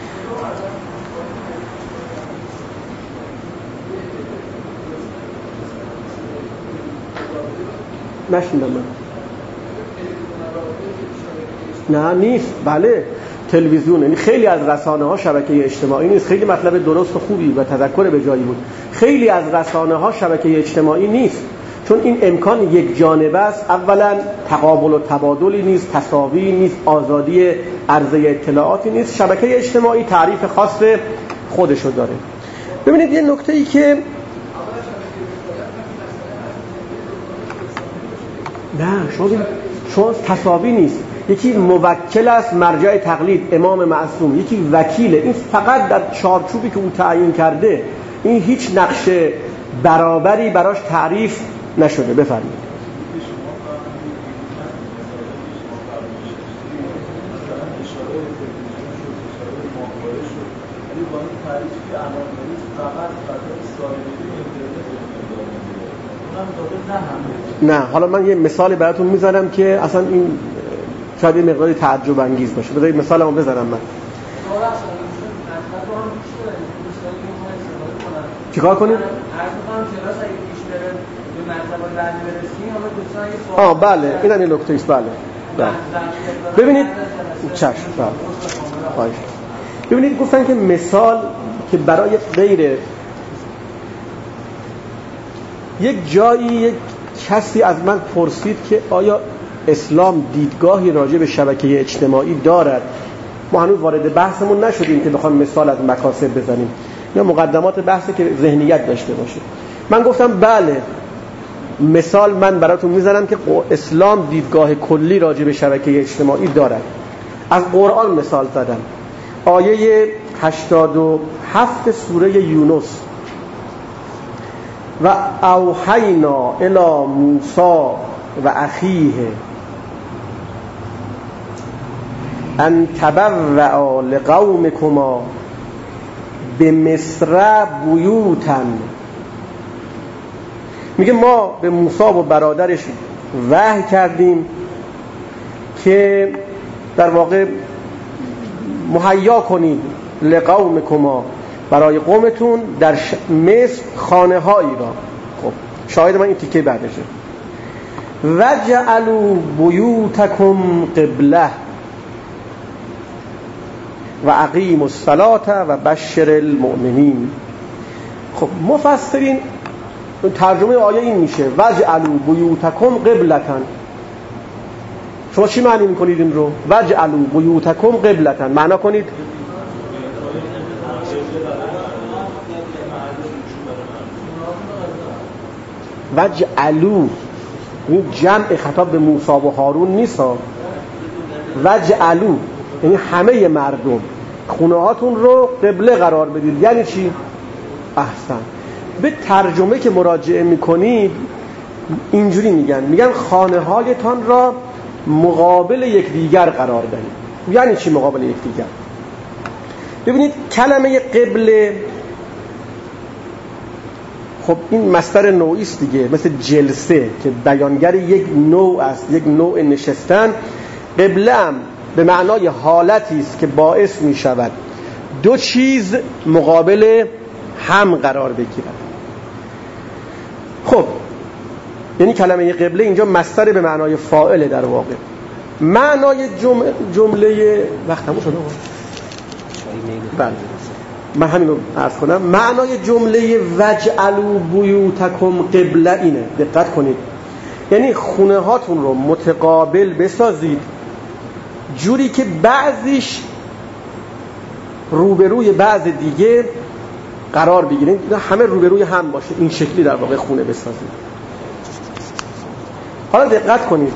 نشیندم من. نه نیست. بله تلویزیون، یعنی خیلی از رسانه ها شبکه اجتماعی نیست. خیلی مطلب درست و خوبی و تذکر به جایی بود. خیلی از رسانه ها شبکه اجتماعی نیست، چون این امکان یک جانبه است. اولا تقابل و تبادلی نیست، تساوی نیست، آزادی عرضه اطلاعاتی نیست. شبکه اجتماعی تعریف خاص خودشو داره. ببینید یه نکته ای که نه شما تساوی نیست. یکی موکل است مرجع تقلید امام معصوم، یکی وکیله. این فقط در چارچوبی که او تعیین کرده، این هیچ نقش برابری براش تعریف نشده. بفرمایید. نه حالا من یه مثالی براتون میزنم که اصلا این شاید یه مقداری تعجب انگیز باشه. بذارید مثالمو بزنم. من چیکار کنید؟ بله اینم یه نکته است. بله ببینید چشم. بله ببینید گفتن که مثال که برای غیر یک جایی یک کسی از من پرسید که آیا اسلام دیدگاهی راجع به شبکه اجتماعی دارد. ما هنوز وارد بحثمون نشدیم که بخوام مثال از مکاسب بزنیم یا مقدمات بحثی که ذهنیت داشته باشه. من گفتم بله مثال من براتون میزنم که اسلام دیدگاه کلی راجع به شبکه اجتماعی دارد. از قرآن مثال زدم. آیه 87 سوره یونس: و اوحینا الی موسی و اخیه ان تبوأ لقومکما بمصر بیوتا. میگه ما به موسی و برادرش وحی کردیم که در واقع مهیا کنید لقومکما، برای قومتون در مصر خانه هایی را. خب شاهد من این تیکه بعدشه: وجعلوا بیوتکم قبله و اقیموا الصلاة و بشر المؤمنین. خب مفسرین ترجمه آیه این میشه: وجعلوا بیوتکم قبلةً. شما چی معنی میکنید این رو؟ وجعلوا بیوتکم قبلةً معنا کنید وجعلوا، این جمع خطاب به موسی و هارون نیست. وجعلوا یعنی همه مردم خونه هاتون رو قبله قرار بدید. یعنی چی؟ احسن. به ترجمه که مراجعه میکنید اینجوری میگن خانه هایتان را مقابل یکدیگر قرار دهید. یعنی چی مقابل یکدیگر؟ ببینید کلمه قبله خب این مصدر نوعی است دیگه، مثل جلسه که بیانگر یک نوع است، یک نوع نشستن. قبله هم به معنای حالتی است که باعث می شود دو چیز مقابل هم قرار بگیرند. خب یعنی کلمه قبله اینجا مصدر به معنای فاعل در واقع. معنای جمله وقت تموم شد. بله من همین رو عرض کنم. معنای جمله وجعلوا بیوتکم قبله اینه، دقت کنید، یعنی خونه هاتون رو متقابل بسازید جوری که بعضیش روبروی بعض دیگه قرار بگیرید، همه روبروی هم باشه. این شکلی در واقع خونه بسازید. حالا دقت کنید،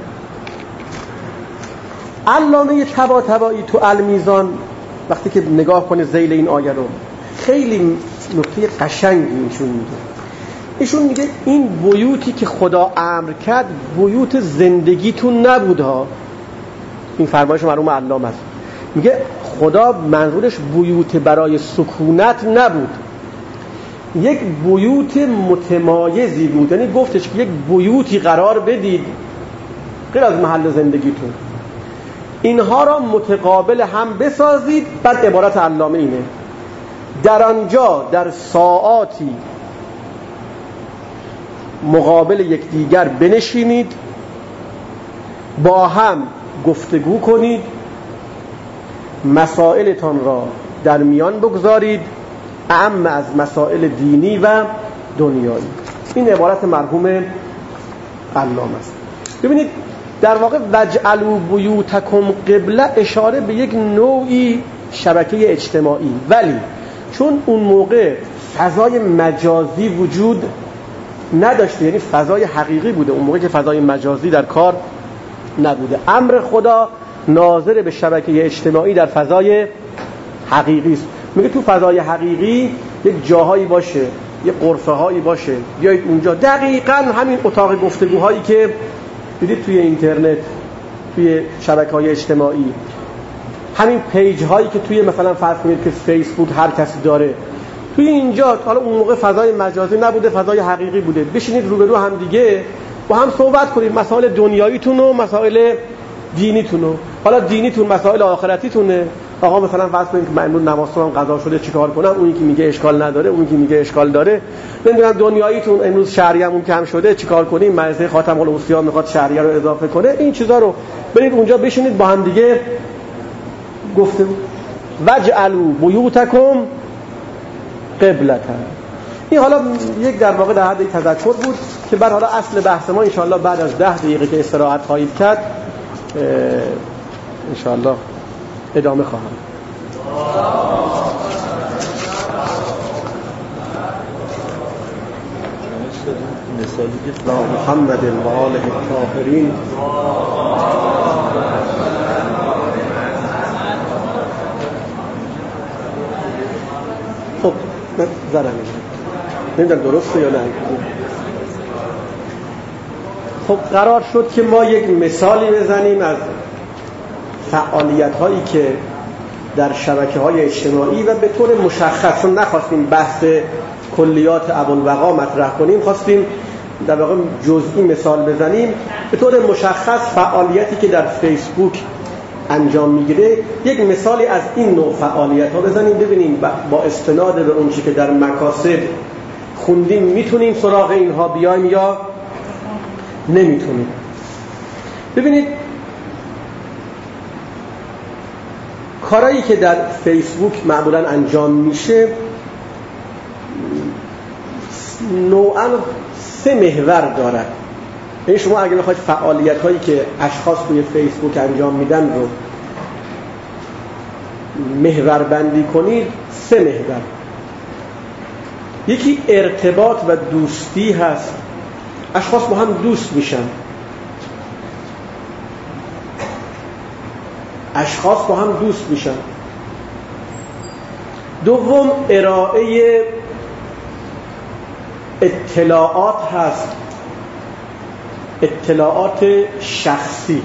علامه طباطبایی تو المیزان وقتی که نگاه کنه ذیل این آیه رو، خیلی نکته قشنگی ایشون میگه این بیوتی که خدا امر کرد بیوت زندگیتون نبود ها. این فرمایش مرحوم علامه است. میگه خدا منظورش بیوت برای سکونت نبود، یک بیوت متمایزی بود. یعنی گفتش که یک بیوتی قرار بدید غیر از محل زندگیتون، اینها را متقابل هم بسازید. بعد عبارت علامه اینه: در آنجا در ساعاتی مقابل یکدیگر بنشینید، با هم گفتگو کنید، مسائلتان را در میان بگذارید، اعم از مسائل دینی و دنیایی. این عبارت مرحوم علامه است. ببینید در واقع وجعلوا بیوتکم قبله اشاره به یک نوعی شبکه اجتماعی، ولی چون اون موقع فضای مجازی وجود نداشته، یعنی فضای حقیقی بوده اون موقع که فضای مجازی در کار نبوده، امر خدا ناظر به شبکه اجتماعی در فضای حقیقی است. میگه تو فضای حقیقی یک جاهایی باشه، یک غرفه هایی باشه، بیایید اونجا دقیقاً همین اتاق گفتگوهایی که دیدید توی اینترنت، توی شبکه‌های اجتماعی، همین پیج هایی که توی مثلا فرض کنید که فیسبوک هر کسی داره، توی اینجا حالا اون موقع فضای مجازی نبوده، فضای حقیقی بوده، بشینید روبرو هم دیگه با هم صحبت کنید، مسائل دنیاییتون و مسائل دینیتون. حالا دینیتون مسائل آخرتیتونه، آقا مثلا فرض کنید که من امروز نماز خوابم قضا شده چیکار کنم، اونی که میگه اشکال نداره، اونی که میگه اشکال داره. نمیدونم دنیاییتون امروز شهریه‌مون کم شده چیکار کنیم، مجلس خاتم العصیا میخواد شهریه رو اضافه کنه، این چیزا رو برید اونجا بشینید با هم دیگه گفتگو. وجعلوا بیوتکم قبلة. این حالا یک در واقع در حد یک تذکر بود که بعد حالا اصل بحث ما انشاءالله بعد از 10 دقیقه که استراحت خواهید کرد انشاءالله ادامه خواهم. محمد و آله الطاهرین. خب من زرم نمیدونم درسته یا نه. خب قرار شد که ما یک مثالی بزنیم از فعالیت هایی که در شبکه های اجتماعی و به طور مشخص، چون نخواستیم بحث کلیات ابوالبقا مطرح کنیم، خواستیم در واقع جزئی مثال بزنیم. به طور مشخص فعالیتی که در فیسبوک انجام میگیره، یک مثالی از این نوع فعالیت ها بزنیم، ببینیم با استناد به اون چی که در مکاسب خوندیم میتونیم سراغ اینها بیایم یا نمیتونیم. ببینید کارهایی که در فیسبوک معمولا انجام میشه نوعاً 3 محور دارد. یعنی شما اگه بخواید فعالیت هایی که اشخاص توی فیسبوک انجام میدن رو محور بندی کنید، 3 محور. یکی ارتباط و دوستی هست، اشخاص با هم دوست میشن، اشخاص با هم دوست میشن. دوم ارائه اطلاعات هست، اطلاعات شخصی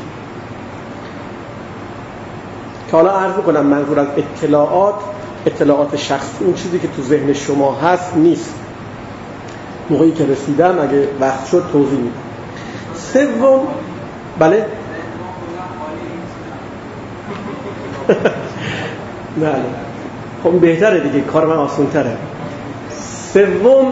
که حالا عرض کنم منظور از اطلاعات شخصی اون چیزی که تو ذهن شما هست نیست. موقعی که رسیدم اگه وقت شد توضیح میدم. سوم بله نه خب بهتره دیگه، کار من آسان‌تره. سوم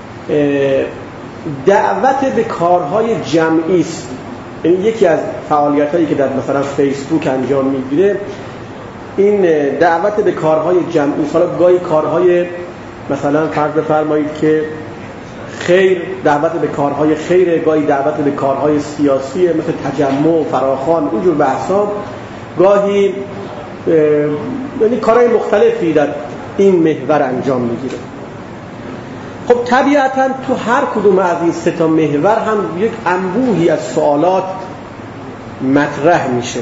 دعوت به کارهای جمعی است. یعنی یکی از فعالیت‌هایی که در مثلا فیسبوک انجام میگیره این دعوت به کارهای جمعی. حالا گاهی کارهای مثلا فرض بفرمایید که خیر، دعوت به کارهای خیر، گاهی دعوت به کارهای سیاسی مثل تجمع، فراخوان، اینجور بحثا، گاهی یعنی کارهای مختلفی در این محور انجام میگیره. خب طبیعتاً تو هر کدوم از این 3 تا محور هم یک انبوهی از سوالات مطرح میشه.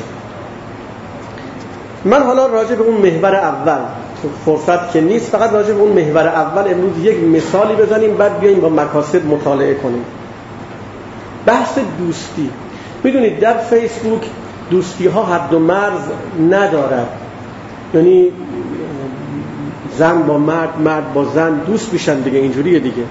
من حالا راجع به اون محور اول، فرصت که نیست، فقط راجع به اون محور اول امروز یک مثالی بزنیم، بعد بیاییم با مکاسب مطالعه کنیم. بحث دوستی. میدونید در فیسبوک دوستی ها حد و مرز ندارد، یعنی زن با مرد، مرد با زن دوست میشن دیگه، اینجوریه دیگه.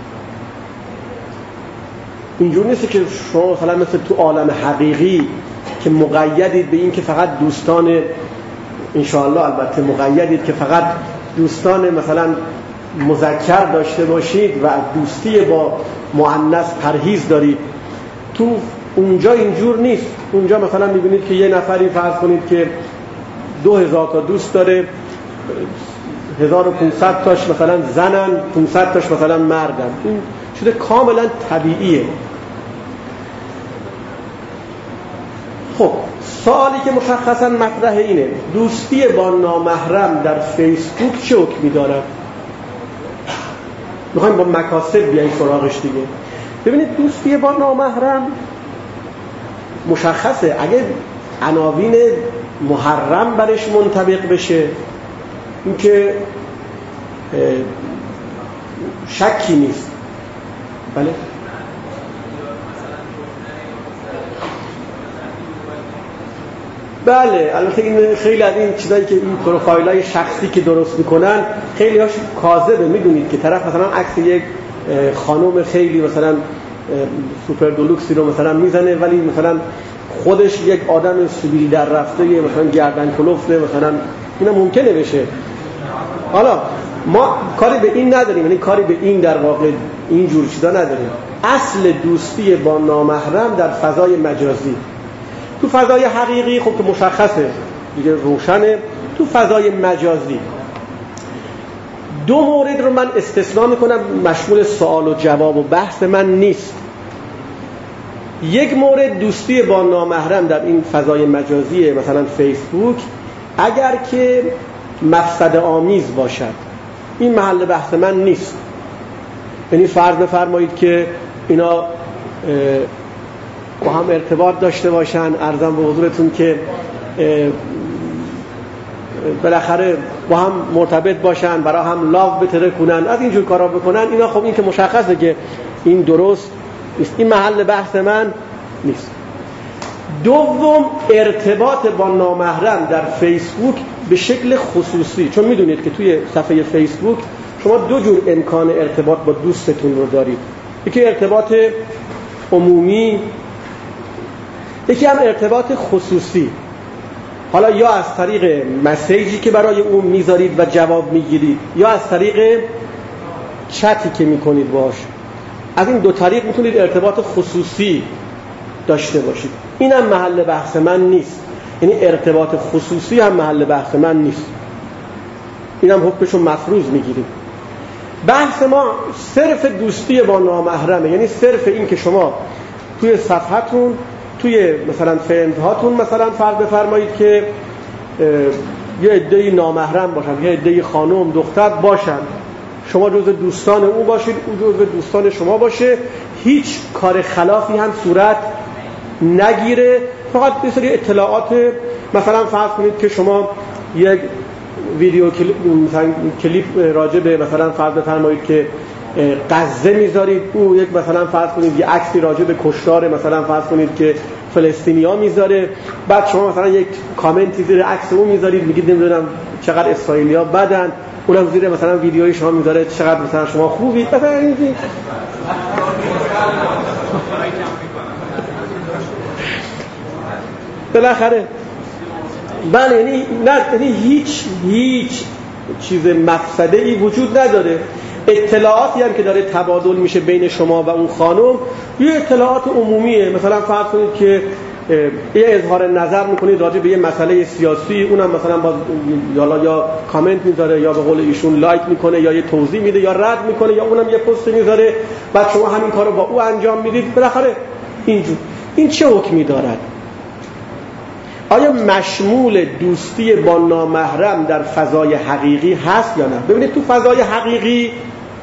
اینجور نیست که شما مثلا مثل تو عالم حقیقی که مقیدید به این که فقط دوستان، انشاءالله البته مقیدید که فقط دوستان مثلا مذکر داشته باشید و دوستی با مؤنث پرهیز دارید. تو اونجا اینجور نیست. اونجا مثلا میبینید که یه نفری فرض کنید که 2000 تا دوست داره، 1500 تاش مثلا زنن، 500 تاش مثلا مردن. این شده کاملا طبیعیه. خب سوالی که مشخصا مطرح اینه، دوستی با نامحرم در فیسبوک چه حکمی دارد؟ میخوایم با مکاسب بیاییم سراغش دیگه. ببینید دوستی با نامحرم مشخصه، اگه عناوین محرم برش منطبق بشه این که شکی نیست. بله بله، البته این خیلی از این چیزایی که این پروفایل‌های شخصی که درست میکنن خیلی هاش کاذبه. میدونید که طرف مثلا عکس یک خانم خیلی مثلا سوپر دولوکسی رو مثلا میزنه، ولی مثلا خودش یک آدم سیبیل در رفته، مثلا گردن کلفته، مثلا اینا ممکنه بشه. حالا ما کاری به این نداریم، یعنی کاری به این در واقع این جور چیزا نداریم. اصل دوستی با نامحرم در فضای مجازی. تو فضای حقیقی خب که مشخصه دیگه، روشنه. تو فضای مجازی دو مورد رو من استثناء میکنم، مشمول سوال و جواب و بحث من نیست. یک مورد دوستی با نامحرم در این فضای مجازی مثلا فیسبوک، اگر که مفسد آمیز باشد، این محل بحث من نیست. یعنی فرض بفرمایید که اینا با هم ارتباط داشته باشن، عرضم به حضورتون که بالاخره با هم مرتبط باشن، برای هم لاو بتره کنن، از اینجور کارا بکنن، اینا خب این که مشخصه که این درست نیست. این محل بحث من نیست. دوم، ارتباط با نامحرم در فیسبوک به شکل خصوصی، چون میدونید که توی صفحه فیسبوک شما دو جور امکان ارتباط با دوستتون رو دارید. یکی ارتباط عمومی، یکی هم ارتباط خصوصی. حالا یا از طریق مسیجی که برای اون میذارید و جواب میگیرید، یا از طریق چتی که میکنید باش. از این دو طریق میتونید ارتباط خصوصی داشته باشید. اینم محل بحث من نیست. یعنی ارتباط خصوصی هم محل بحث من نیست. اینم حکمشو مفروض میگیریم. بحث ما صرف دوستی با نامحرمه، یعنی صرف این که شما توی صفحتون، توی مثلا فرندهاتون مثلا فرض بفرمایید که یه عده‌ای نامحرم باشن، یه عده‌ای خانم دختر باشن، شما جزء دوستان اون باشید، اون جزء دوستان شما باشه، هیچ کار خلافی هم صورت نگیره. فقط یه سری اطلاعات، مثلا فرض کنید که شما یک ویدیو کلیپ راجع به مثلا فرض بفرمایید که غزه میذارید، او یک مثلا فرض کنید یه عکسی راجع به کشتار مثلا فرض کنید که فلسطینیا میذاره، بعد شما مثلا یک کامنتی زیر عکس اون میذارید، میگید نمیدونم چقدر اسرائیلیا بدن، اونم زیر مثلا ویدیوی شما میذاره چقدر مثلا شما خوبید، مثلا این بالاخره بله، یعنی نه، یعنی هیچ چیز مفسده ای وجود نداره. اطلاعاتی هم که داره تبادل میشه بین شما و اون خانم یه اطلاعات عمومیه. مثلا فرض کنید که یه اظهار نظر میکنید راجع به یه مسئله سیاسی، اونم مثلا با یا کامنت میذاره، یا به قول ایشون لایک میکنه، یا یه توضیح میده، یا رد میکنه، یا اونم یه پست میذاره، بعد شما همین کارو با او انجام میدید. بالاخره اینجور. این چه حکمی دارد؟ آیا مشمول دوستی با نامحرم در فضای حقیقی هست یا نه؟ ببینید تو فضای حقیقی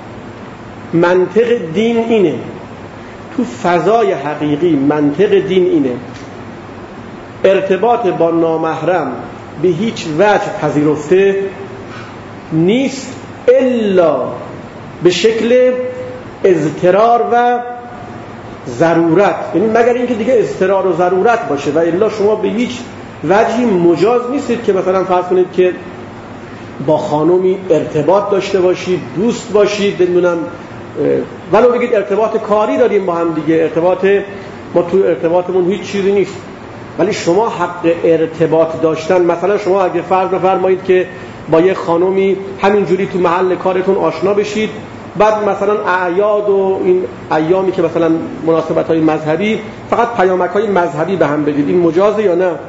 منطق دین اینه، تو فضای حقیقی منطق دین اینه ارتباط با نامحرم به هیچ وجه پذیرفته نیست الا به شکل اضطرار و ضرورت، یعنی مگر اینکه دیگه اضطرار و ضرورت باشه، و الا شما به هیچ وجهی مجاز نیست که مثلا فرض کنید که با خانومی ارتباط داشته باشید، دوست باشید، نمیدونم ولو بگید ارتباط کاری داریم با هم دیگه، ارتباط ما تو ارتباطمون هیچ چیزی نیست، ولی شما حق ارتباط داشتن، مثلا شما اگه فرض بفرمایید که با یه خانومی همینجوری تو محل کارتون آشنا بشید، بعد مثلا اعیاد و این ایامی که مثلا مناسبت‌های مذهبی فقط پیامک‌های مذهبی به هم بدید، این مجازه یا نه؟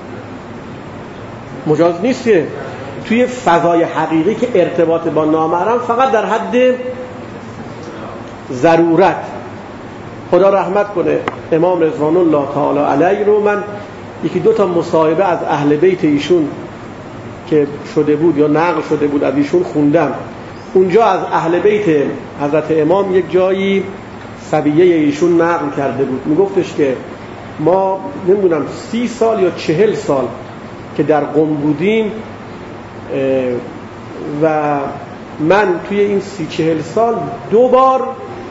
مجاز نیست. توی فضای حقیقی که ارتباط با نامحرم فقط در حد ضرورت. خدا رحمت کنه امام رضوان الله تعالی علیه رو من یکی دو تا مصاحبه از اهل بیت ایشون که شده بود یا نقل شده بود از ایشون خوندم. اونجا از اهل بیت حضرت امام یک جایی صبیه ایشون نقل کرده بود، میگفتش که ما نمیدونم 30 سال یا 40 سال که در قم بودیم و من توی این 30-40 سال 2 بار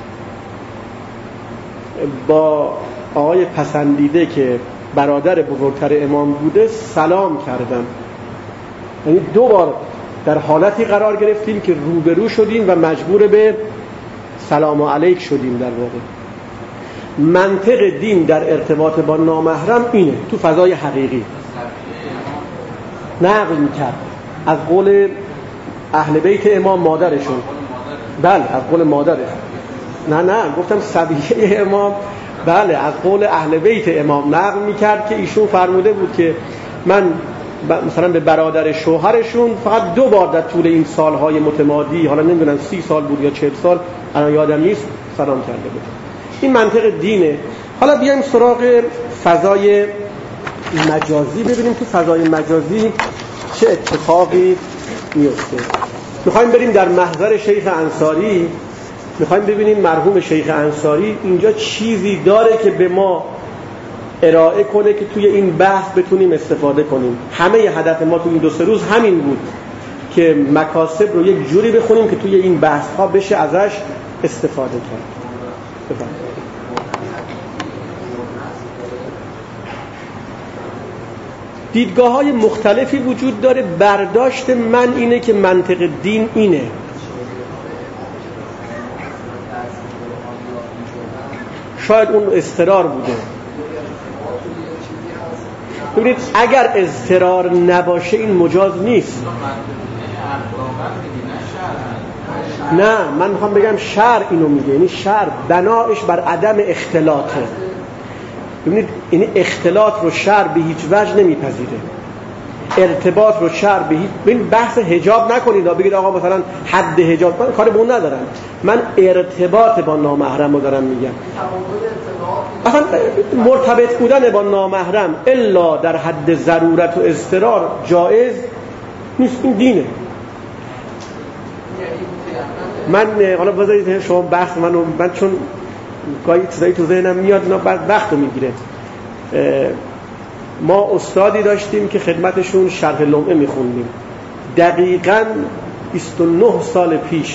با آقای پسندیده که برادر بزرگتر امام بوده سلام کردم. یعنی 2 بار در حالتی قرار گرفتیم که روبرو شدیم و مجبور به سلام علیک شدیم. در واقع منطق دین در ارتباط با نامحرم اینه، تو فضای حقیقی نقل میکرد از قول اهل بیت امام مادرشون. بله از قول مادرش. نه گفتم صبیه امام. بله از قول اهل بیت امام نقل میکرد که ایشون فرموده بود که من مثلا به برادر شوهرشون فقط 2 بار در طول این سالهای متمادی، حالا نمیدونم 30 سال بود یا 40 سال الان یادم نیست، سلام کرده بود. این منطق دینه. حالا بیایم سراغ فضای مجازی، ببینیم تو فضای مجازی چه اتفاقی میفته. میخوایم بریم در محضر شیخ انصاری، میخوایم ببینیم مرحوم شیخ انصاری اینجا چیزی داره که به ما ارائه کنه که توی این بحث بتونیم استفاده کنیم. همه هدف ما توی این 2-3 روز همین بود که مکاسب رو یک جوری بخونیم که توی این بحث ها بشه ازش استفاده کرد. دیدگاه های مختلفی وجود داره. برداشت من اینه که منطق دین اینه. شاید اون اضطرار بوده. ببینید اگر اضطرار نباشه این مجاز نیست. نه من میخوام بگم شرع اینو میگه، یعنی شرع بنایش بر عدم اختلاطه. ببینید این اختلاط رو شرع به هیچ وجه نمیپذیره. ارتباط رو شرع به هیچ، ببین بحث حجاب نکنید بگید آقا مثلا حد حجاب، من کاری به اون ندارم، من ارتباط با نامحرم رو دارم میگم. اصلا مرتبط بودن با نامحرم الا در حد ضرورت و اضطرار جایز نیست. این دینه. من حالا بذارید شما بحث من چون گاهی چیزایی تو ذهنم میاد اینا بعد وقت رو میگیره. ما استادی داشتیم که خدمتشون شرح لمعه میخوندیم دقیقاً 29 سال پیش،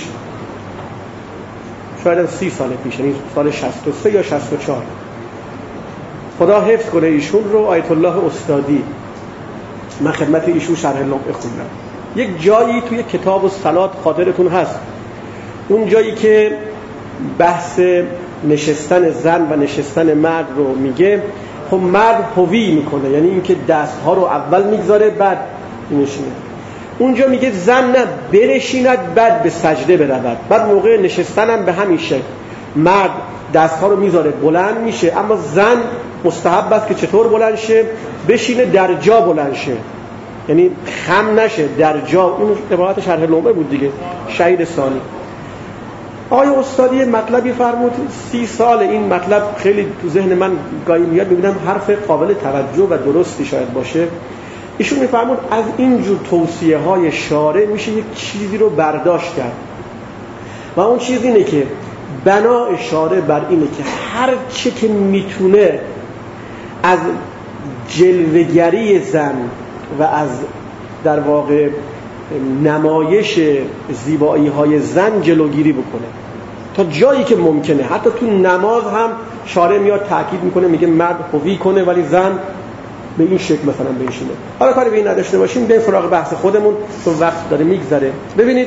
شاید 30 سال پیش، یعنی سال 63 یا 64. خدا حفظ کنه ایشون رو، آیت الله استادی. من خدمت ایشون شرح لمعه خوندم. یک جایی توی کتاب الصلات خاطرتون هست، اون جایی که بحث نشستن زن و نشستن مرد رو میگه. خب مرد هوی میکنه، یعنی اینکه دستها رو اول میگذاره بعد میشینه. اونجا میگه زن نه بنشیند بعد به سجده برود. بعد موقع نشستنم به همین شکل مرد دستها رو میذاره بلند میشه، اما زن مستحب است که چطور بلند شه؟ بشینه در جا بلند شه، یعنی خم نشه در جا. اون عبارت شرح لمعه بود دیگه، شهید ثانی. آقای استادی مطلبی فرمود، 30 سال این مطلب خیلی تو ذهن من گاهی میاد، میبینم حرف قابل توجه و درستی شاید باشه. ایشون میفرمود از اینجور توصیه های شارع میشه یک چیزی رو برداشت کرد و اون چیز اینه که بنا شارع بر اینه که هر چه که میتونه از جلوه‌گری زن و از در واقع نمایش زیبایی های زن جلوگیری بکنه تا جایی که ممکنه. حتی تو نماز هم شارع میاد تاکید میکنه، میگه مرد هوی کنه ولی زن به این شکل مثلا بنشینه. حالا کاری به این نداشته باشیم، بریم سراغ بحث خودمون چون وقت داره میگذره. ببینید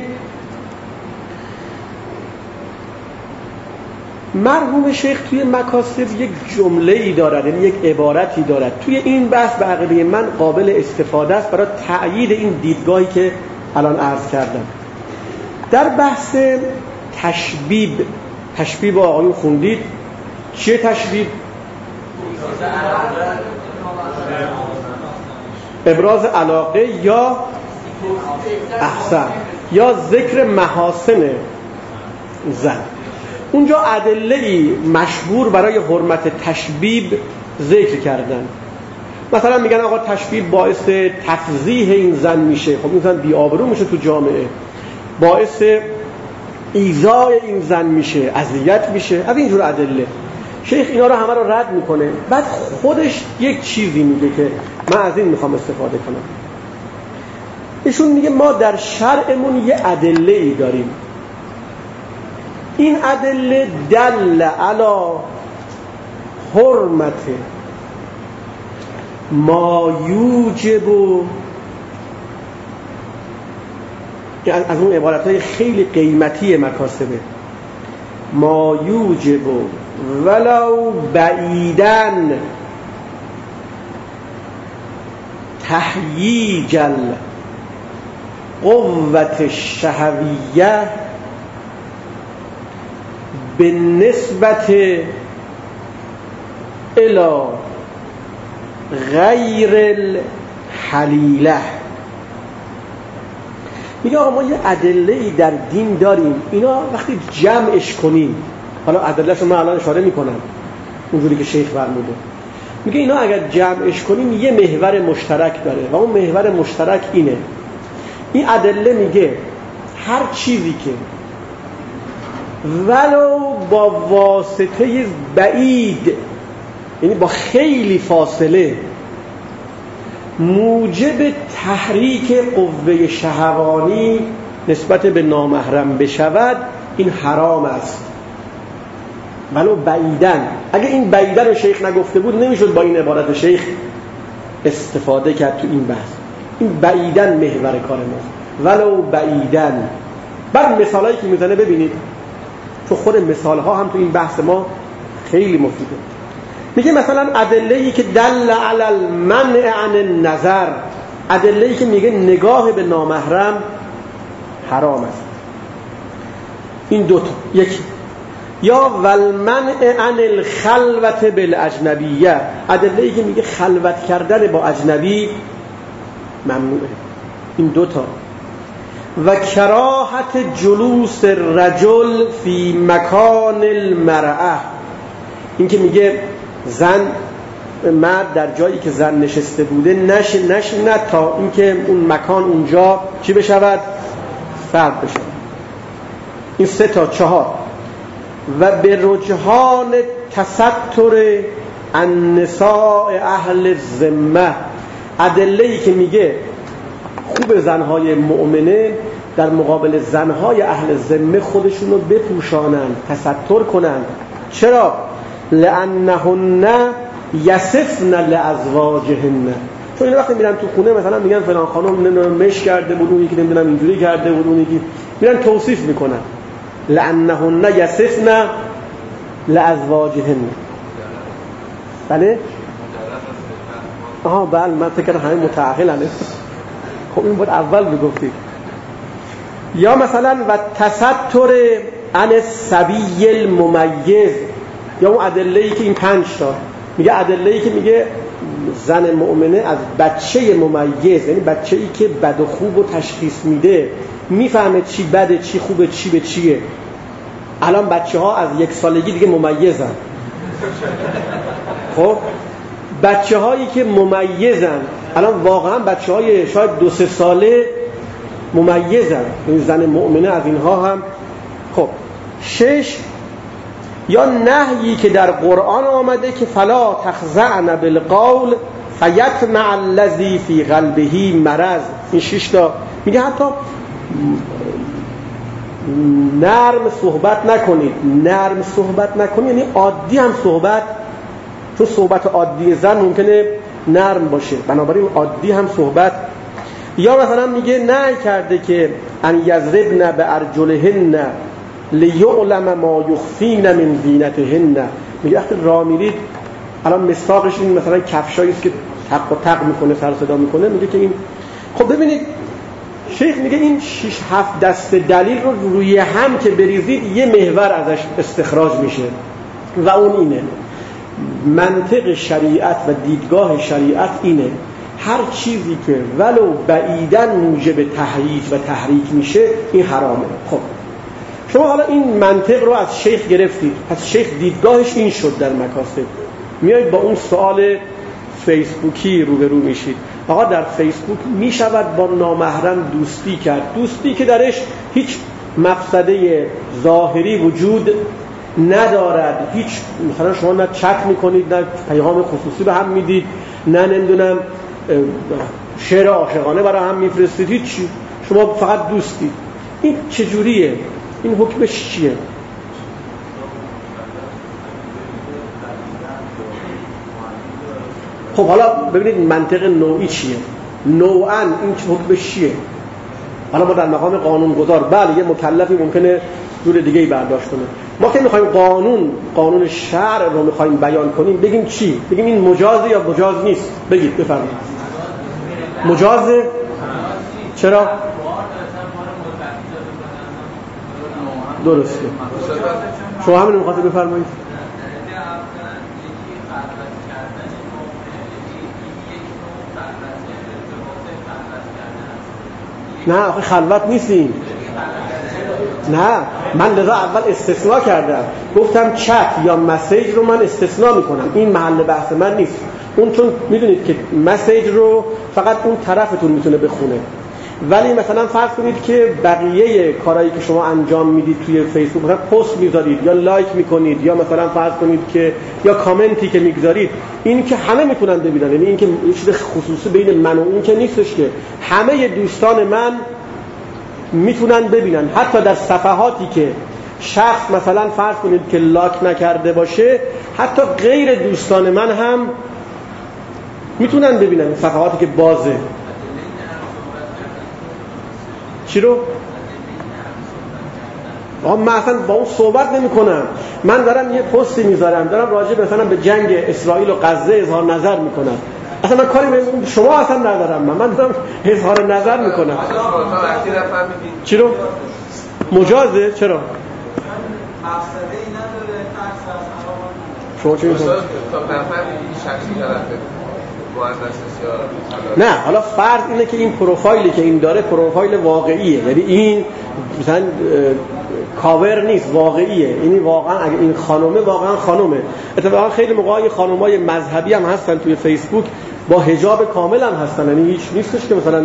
مرحوم شیخ توی مکاسب یک جمله‌ای دارد، یعنی یک عبارتی دارد توی این بحث به عقیده من قابل استفاده است برای تأیید این دیدگاهی که الان عرض کردم. در بحث تشبیب آقایون خوندید. چیه تشبیب؟ ابراز علاقه یا احسن یا ذکر محاسن زن. اونجا ادله‌ای مشهور برای حرمت تشبیب ذکر کردن. مثلا میگن آقا تشبیب باعث تفضیح این زن میشه، خب این زن بی‌آبرو میشه تو جامعه، باعث ایذای این زن میشه، اذیت میشه. از اینجور ادله شیخ اینا رو همه رو رد میکنه. بعد خودش یک چیزی میگه که من از این میخوام استفاده کنم. ایشون میگه ما در شرعمون یه ادله‌ای داریم، این ادله دل علی حرمت ما یوجب، از اون عبارتهای خیلی قیمتی مکاسبه، ما یوجب ولو بعیدن تهییج القوة الشهویه بالنسبت الى غیر الحلیله. میگه آقا ما یه ادله‌ای در دین داریم، اینا وقتی جمعش کنیم، حالا ادله‌شو من الان اشاره میکنم اونجوری که شیخ فرموده، میگه اینا اگر جمعش کنیم یه محور مشترک داره و اون محور مشترک اینه. این ادله میگه هر چیزی که ولو با واسطه بعید، یعنی با خیلی فاصله، موجب تحریک قوه شهوانی نسبت به نامحرم بشود، این حرام است. ولو بعیدن. اگه این بعیدن رو شیخ نگفته بود نمیشد با این عبارت شیخ استفاده کرد تو این بحث. این بعیدن محور کار ماست، ولو بعیدن. بعد مثالایی که میزنه ببینید، تو خود مثالها هم تو این بحث ما خیلی مفیده. میگه مثلا ادله‌ای که دل علی المنع عن النظر، ادله‌ای که میگه نگاه به نامحرم حرام است. این دوتا، یکی یا والمنع عن الخلوة بالاجنبیه، ادله‌ای که میگه خلوت کردن با اجنبی ممنوعه. این دوتا. و کراهت جلوس الرجل فی مکان المرأة، این که میگه زن مرد در جایی که زن نشسته بوده نشینه تا اینکه اون مکان اونجا چی بشود؟ فرد بشه. این 3 تا 4. و به رجحان تستر النساء اهل الذمه، ادله‌ای که میگه خوب زنهای مؤمنه در مقابل زنهای اهل ذمه خودشون رو بپوشانن، تستر کنن. چرا؟ لأنهن یصفن لازواجهن، چون این وقتی میرن تو خونه مثلا میگن فلان خانم نمیدونم مش کرده بود، اون یکی نمیدونم اینجوری کرده بود، اون یکی، میرن توصیف میکنن. لأنهن یصفن لازواجهن. بله؟ بله، من فکر کنم همه متعهلن. خب این بود اول میگفتید. یا مثلا و تستر عن الصبی الممیز، یا اون ادله‌ای که این 5 تا میگه، ادله‌ای که میگه زن مؤمنه از بچه ممیز، یعنی بچه‌ای که بد و خوب و تشخیص میده، میفهمه چی بده چی خوبه چی به چیه. الان بچه‌ها از 1 سالگی دیگه ممیزن. خب بچه‌هایی که ممیزن الان واقعا بچه‌های شاید 2-3 ساله ممیزن، این زن مؤمنه از اینها هم. خب 6 یا نهیی که در قرآن آمده که فلا تخضعن بالقول فیطمع الذی فی قلبه مرض. این 6 تا میگه حتی نرم صحبت نکنید. نرم صحبت نکنید یعنی عادی هم صحبت، چون صحبت عادی زن ممکنه نرم باشه، بنابراین عادی هم صحبت. یا مثلا میگه نهی کرده که ان یضربن بارجلهن لیعلم ما یخفین من زینتهن. میگه وقتی راه میرید، الان مساقش این مثلا کفشایی است که تق و تق میکنه، سر صدا میکنه، میگه که این، خب ببینید شیخ میگه این 6-7 دست دلیل رو روی هم که بریزید یه محور ازش استخراج میشه و اون اینه: منطق شریعت و دیدگاه شریعت اینه هر چیزی که ولو بعیداً موجب تحریف و تحریک میشه این حرامه. خب شما حالا این منطق رو از شیخ گرفتید، از شیخ دیدگاهش این شد در مکاسب، میایید با اون سوال فیسبوکی روبرو میشید: آقا در فیسبوک میشود با نامحرم دوستی کرد، دوستی که درش هیچ مفسده ظاهری وجود ندارد، هیچ مثلا شما نه چت میکنید، نه پیغام خصوصی به هم میدید، نه نمیدونم شعر عاشقانه برای هم میفرستید، هیچی، شما فقط دوستید. این چجوریه؟ این حکمش چیه؟ خب حالا ببینید منطق نوعی چیه، نوعاً این حکمش چیه. حالا ما در مقام قانونگذار بله یه مکلفی ممکنه جور دیگه‌ای برداشت کنه، ما که میخوایم قانون شرع رو میخوایم بیان کنیم بگیم چی؟ بگیم این مجازه یا مجاز نیست؟ بگید بفرمایید. مجازه؟ چرا؟ درسته. شما همین میخواید بفرمایید. نه آخه خلوت نیستیم. نه من لذا اول استثناء کردم، گفتم چت یا مسیج رو من استثناء میکنم، این محل بحث من نیست. اون چون میدونید که مسیج رو فقط اون طرفتون میتونه بخونه، ولی مثلا فرض کنید که بقیه کارهایی که شما انجام میدید توی فیسبوک، مثلا پست میذارید یا لایک میکنید یا مثلا فرض کنید که یا کامنتی که میگذارید، این که همه میتونن ببینن، یعنی این که یه چیز خصوصی بین من و اون که نیستش، که همه دوستان من میتونن ببینن، حتی در صفحاتی که شخص مثلا فرض کنید که لاک نکرده باشه، حتی غیر دوستان من هم میتونن ببینن صفحاتی که بازه. چی رو؟ من اصلا با اون صحبت نمی کنم، من دارم یه پستی میذارم، دارم راجع مثلا به جنگ اسرائیل و غزه اظهار نظر میکنم، اصلا من کاری به شما اصلا ندارم، من دارم اظهار نظر میکنم. چی رو؟ مجازه؟ چرا؟ شما چی میکنم؟ نه حالا فرض اینه که این پروفایلی که این داره پروفایل واقعیه، یعنی این مثلا کاور نیست، واقعیه، یعنی واقعا اگه این خانومه واقعا خانومه. اتفاقا خیلی موقعای خانومای مذهبی هم هستن توی فیسبوک با حجاب کامل هم هستن، یعنی هیچ نیستش که مثلا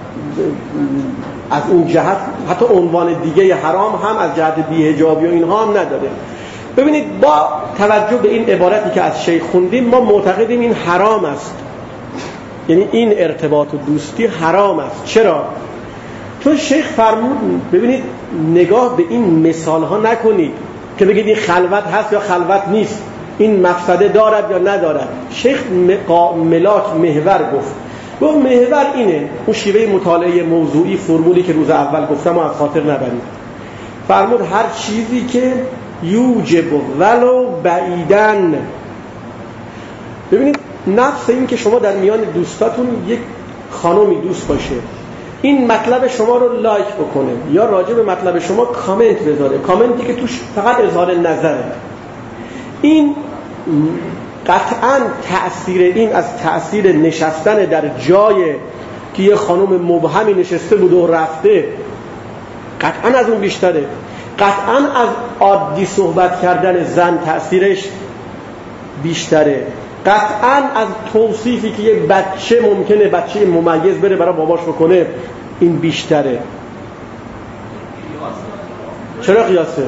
از اون جهت حتی عنوان دیگه حرام هم از جهت بی‌حجابی و اینها هم نداره. ببینید با توجه به این عبارتی که از شیخ خوندیم ما معتقدیم این حرام است، یعنی این ارتباط و دوستی حرام است. چرا؟ چون شیخ فرمود ببینید نگاه به این مثال ها نکنید که بگید این خلوت هست یا خلوت نیست، این مفسده دارد یا ندارد. شیخ ملاک محور گفت محور اینه، اون شیوه مطالعه موضوعی فرمولی که روز اول گفتم و از خاطر نبرید. فرمود هر چیزی که یوجب ولو بعیدن. ببینید نفس این که شما در میان دوستاتون یک خانومی دوست باشه، این مطلب شما رو لایک بکنه یا راجع به مطلب شما کامنت بذاره، کامنتی که توش فقط اظهار نظره، این قطعاً تأثیر این از تأثیر نشستن در جای که یه خانم مبهمی نشسته بود و رفته قطعاً از اون بیشتره. قطعاً از عادی صحبت کردن زن تأثیرش بیشتره. قطعاً از توصیفی که یه بچه ممکنه بچه ممیز بره برای باباش بکنه این بیشتره. چرا قیاسه؟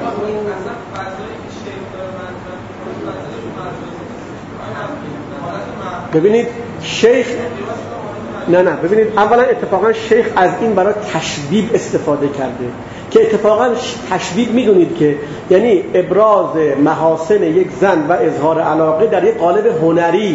ببینید شیخ نه ببینید اولا اتفاقا شیخ از این برای تشبیب استفاده کرده که اتفاقا تشبیب میدونید که یعنی ابراز محاسن یک زن و اظهار علاقه در یک قالب هنری،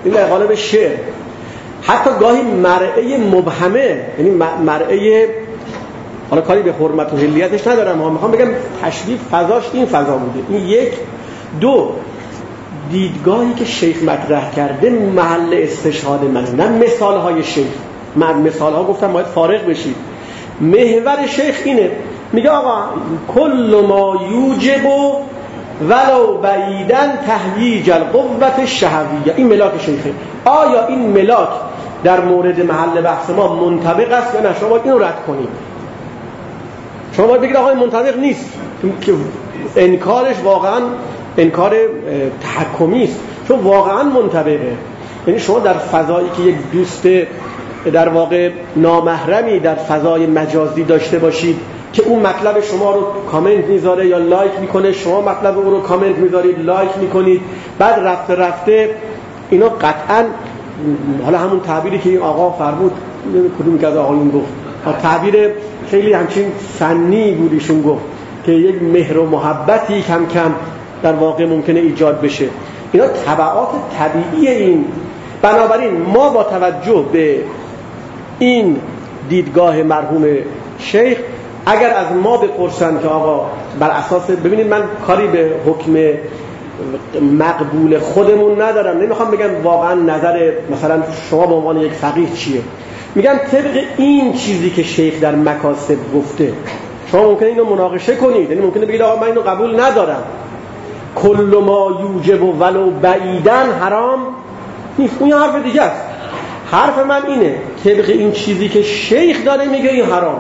این در قالب شعر، حتی گاهی مرعه مبهمه، یعنی مرعه، حالا کاری به حرمت و حلیتش ندارم، میخوام بگم تشبیه فضاش این فضا بوده. این یک. دو، دیدگاهی که شیخ مطرح کرده محل استشهاد منه، نه مثالهای شیخ. من مثالها گفتم باید فارغ بشید. محور شیخ اینه، میگه آقا کل ما یوجب ولو بعیدن تهییج القوة الشهویه، این ملاک شیخه. آیا این ملاک در مورد محل بحث ما منطبق است یا نه؟ شما باید اینو رد کنید. شما باید بگید آقا این منطبق نیست، که انکارش واقعا انکار تحکمی است، چون واقعا منطبقه. یعنی شما در فضایی که یک دوست در واقع نامحرمی در فضای مجازی داشته باشید که اون مطلب شما رو کامنت میذاره یا لایک میکنه، شما مطلب او رو کامنت میذارید، لایک میکنید، بعد رفته رفته اینا قطعا، حالا همون تعبیری که این آقا فرمود، کدوم که از آقایون گفت، تعبیر خیلی همچین فنی بود ایشون گفت که یک مهر و محبتی کم کم در واقع ممکنه ایجاد بشه. اینا تبعات طبیعی این. بنابراین ما با توجه به این دیدگاه مرحوم شیخ، اگر از ما بپرسن که آقا بر اساس، ببینید من کاری به حکم مقبول خودمون ندارم، نمیخوام بگم واقعا نظر مثلا شما به عنوان یک فقیه چیه، میگم طبق این چیزی که شیخ در مکاسب گفته. شما ممکنه اینو مناقشه کنید، یعنی ممکنه بگید آقا من اینو قبول ندارم، کل ما یوجب ولو بعیدن حرام نیست، اون یه حرف دیگه است. حرف من اینه طبق این چیزی که شیخ داره میگه این حرام.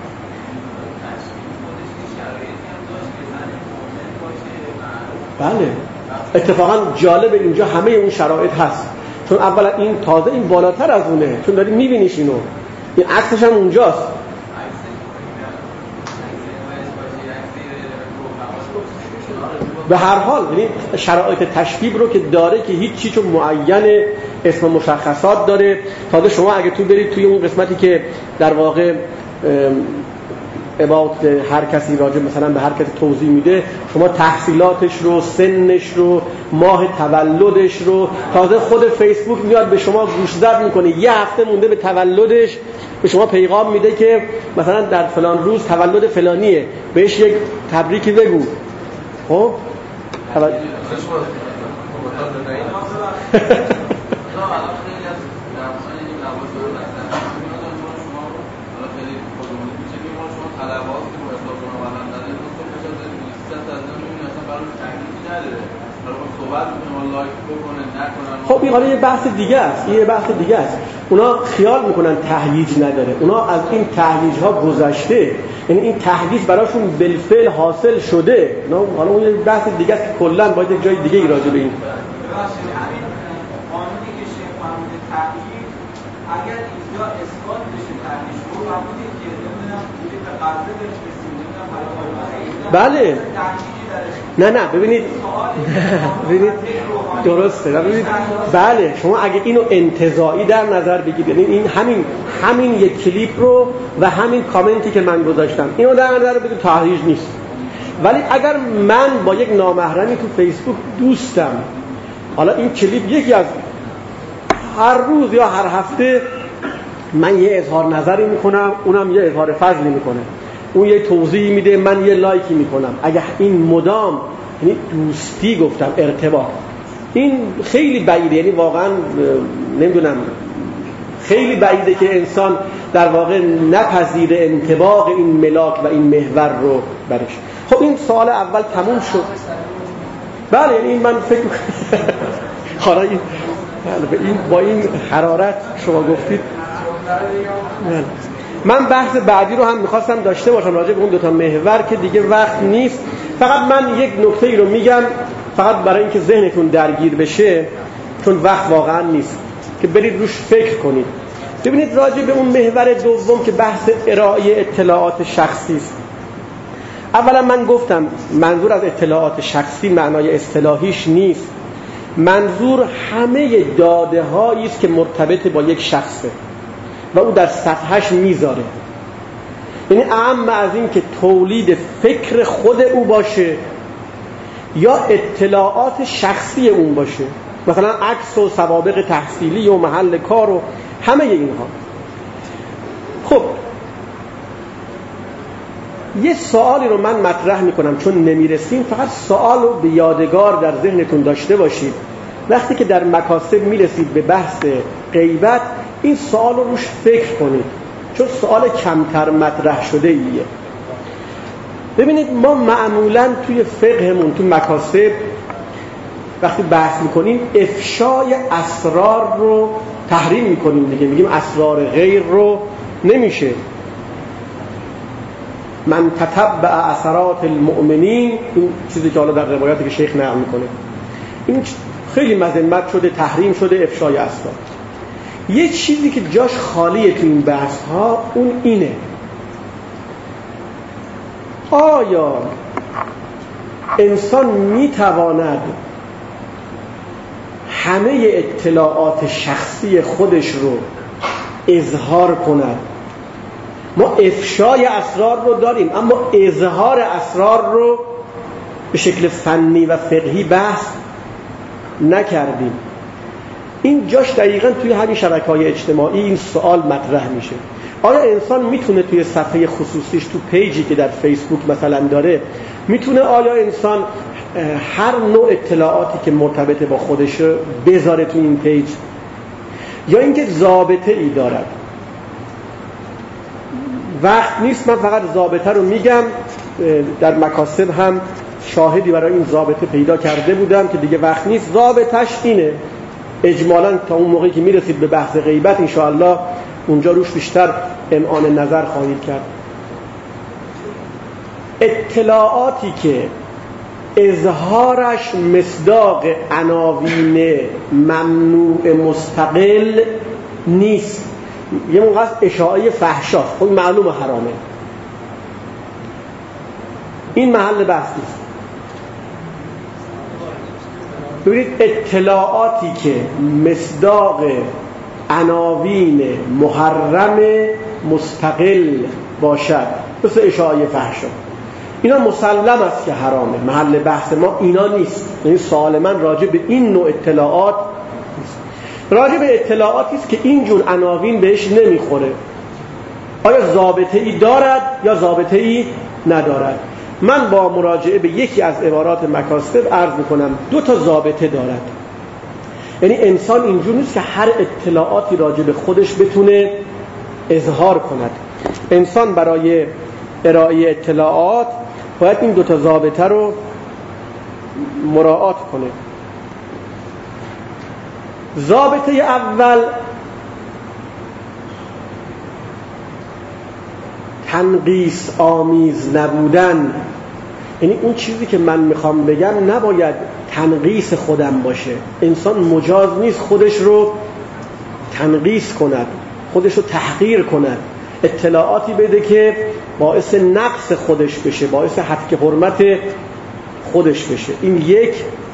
بله اتفاقا جالب اینجا همه اون شرایط هست، چون اولا این تازه این بالاتر از اونه، چون داری میبینیش اینو، این عکسش هم اونجاست. به هر حال یعنی شرایط تشبیه رو که داره که هیچ چیز معین اسم مشخصات داره. تازه شما اگه تو برید توی اون قسمتی که در واقع about هر کسی راجع مثلا به هر کسی توضیح میده، شما تحصیلاتش رو، سنش رو، ماه تولدش رو، تازه خود فیسبوک میاد به شما گوشزد میکنه، یه هفته مونده به تولدش به شما پیغام میده که مثلا در فلان روز تولد فلانیه، بهش یک تبریکی بگو. خب خب این حالا یه بحث دیگه است، یه بحث دیگه است. اونا خیال میکنن تهییج نداره، اونا از این تهییج ها گذشته، یعنی این تهییج براشون بالفعل حاصل شده. حالا اون یه بحث دیگه است که کلا باید یک جای دیگه ای راجع به این قانونی که شیخ فرمود تهییج، اگر اینجا اثبات بشه تهییج رو فرمود که نمیدونم به قضا برسیم، بله نه ببینید درسته، ببینید بله شما اگه اینو انتزاعی در نظر بگیرید، یعنی این همین یک کلیپ رو و همین کامنتی که من گذاشتم اینو در نظر بگیرید، تهییج نیست. ولی اگر من با یک نامحرمی تو فیسبوک دوستم، حالا این کلیپ یکی از هر روز یا هر هفته من یه اظهار نظری میکنم، اونم یه اظهار فضلی میکنه، اون یه توضیحی میده، من یه لایکی میکنم، اگه این مدام، یعنی دوستی گفتم، ارتباط، این خیلی بعیده، یعنی واقعا نمیدونم، خیلی بعیده که انسان در واقع نپذیره انطباق این ملاک و این محور رو برش. خب این سوال اول تموم شد. بله یعنی این من فکر حالا این با این حرارت شما گفتید. من بحث بعدی رو هم میخواستم داشته باشم راجع به اون دوتا محور که دیگه وقت نیست. فقط من یک نکته ای رو میگم فقط برای اینکه ذهنتون درگیر بشه، چون وقت واقعا نیست، که برید روش فکر کنید. ببینید راجع به اون محور دوم که بحث ارائه اطلاعات شخصی است، اولا من گفتم منظور از اطلاعات شخصی معنای اصطلاحیش نیست، منظور همه داده هایی است که مرتبط با یک شخصه و او در سطحش میذاره. یعنی اعم از این که تولید فکر خود او باشه یا اطلاعات شخصی اون باشه. مثلا عکس و سوابق تحصیلی و محل کار و همه اینها. خب یه سوالی رو من مطرح میکنم چون نمیرسیم، فقط سوال رو به یادگار در ذهنتون داشته باشید. وقتی که در مکاسب میرسید به بحث غیبت این سوال رو روش فکر کنید، چون سوال کمتر مطرح شده ایه. ببینید ما معمولاً توی فقهمون تو مکاسب وقتی بحث میکنیم افشای اسرار رو تحریم میکنیم دیگه، میگیم اسرار غیر رو نمیشه. من تتبع اثرات المؤمنین، این چیزی که حالا در روایاتی که شیخ نقل میکنه این خیلی مذمت شده، تحریم شده افشای اسرار. یه چیزی که جاش خالیه تو این بحث ها اون اینه: آیا انسان میتواند همه اطلاعات شخصی خودش رو اظهار کند؟ ما افشای اسرار رو داریم اما اظهار اسرار رو به شکل فنی و فقهی بحث نکردیم. این جاش دقیقاً توی همین شبکه‌های اجتماعی این سوال مطرح میشه: آیا انسان میتونه توی صفحه خصوصیش تو پیجی که در فیسبوک مثلا داره، میتونه آیا انسان هر نوع اطلاعاتی که مرتبط با خودش بذاره تو این پیج، یا اینکه ضابطه ای دارد؟ وقت نیست، من فقط ضابطه رو میگم. در مکاسب هم شاهدی برای این ضابطه پیدا کرده بودم که دیگه وقت نیست. ضابطش اینه، اجمالاً تا اون موقعی که میرسید به بحث غیبت انشاءالله اونجا روش بیشتر امعان نظر خواهید کرد. اطلاعاتی که اظهارش مصداق عناوین ممنوع مستقل نیست، یه موقع از اشاعه فحشاست، خب معلوم حرامه، این محل بحث نیست. ببینید اطلاعاتی که مصداق عناوین محرم مستقل باشد مثل اشاعه فحشا، اینا مسلم است که حرامه، محل بحث ما اینا نیست. یعنی سوال من راجع به این نوع اطلاعات نیست، راجع به اطلاعاتی است که اینجور عناوین بهش نمیخوره. آیا ضابطه ای دارد یا ضابطه ای ندارد؟ من با مراجعه به یکی از عبارات مکاسب عرض میکنم 2 تا ضابطه دارد. یعنی انسان اینجور نیست که هر اطلاعاتی راجع به خودش بتونه اظهار کند. انسان برای ارائه اطلاعات باید این 2 تا ضابطه رو مراعات کنه. ضابطه اول تنقیص آمیز نبودن، یعنی اون چیزی که من میخوام بگم نباید تنقیص خودم باشه. انسان مجاز نیست خودش رو تنقیص کند، خودش رو تحقیر کند، اطلاعاتی بده که باعث نقص خودش بشه، باعث حفک حرمت خودش بشه. این یک.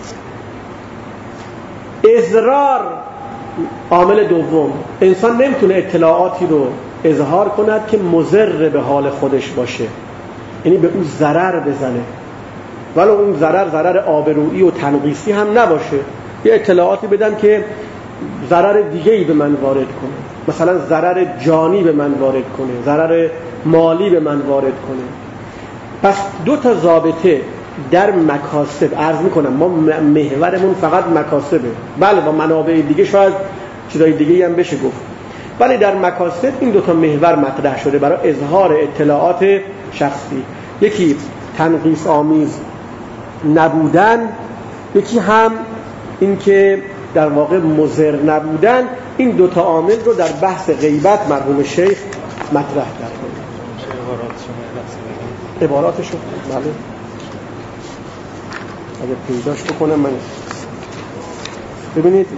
اضرار عامل دوم، انسان نمیتونه اطلاعاتی رو اظهار کند که مضر به حال خودش باشه، یعنی به اون ضرر بزنه، ولی اون ضرر آبرویی و تنقیصی هم نباشه. یه اطلاعاتی بدم که ضرر دیگه‌ای به من وارد کنه، مثلا ضرر جانی به من وارد کنه، ضرر مالی به من وارد کنه. پس 2 تا ضابطه در مکاسب عرض میکنم. ما محورمون فقط مکاسبه، بله با منابع دیگه شاید چیزای دیگه هم بشه گفت، ولی در مکاسب این 2 تا محور مطرح شده برای اظهار اطلاعات شخصی. یکی تنقیص آمیز نبودن، یکی هم این که در واقع مضر نبودن. این 2 تا عامل رو در بحث غیبت مرحوم شیخ مطرح کرده. عباراتشو بله اگه پیداش بکنم من. ببینید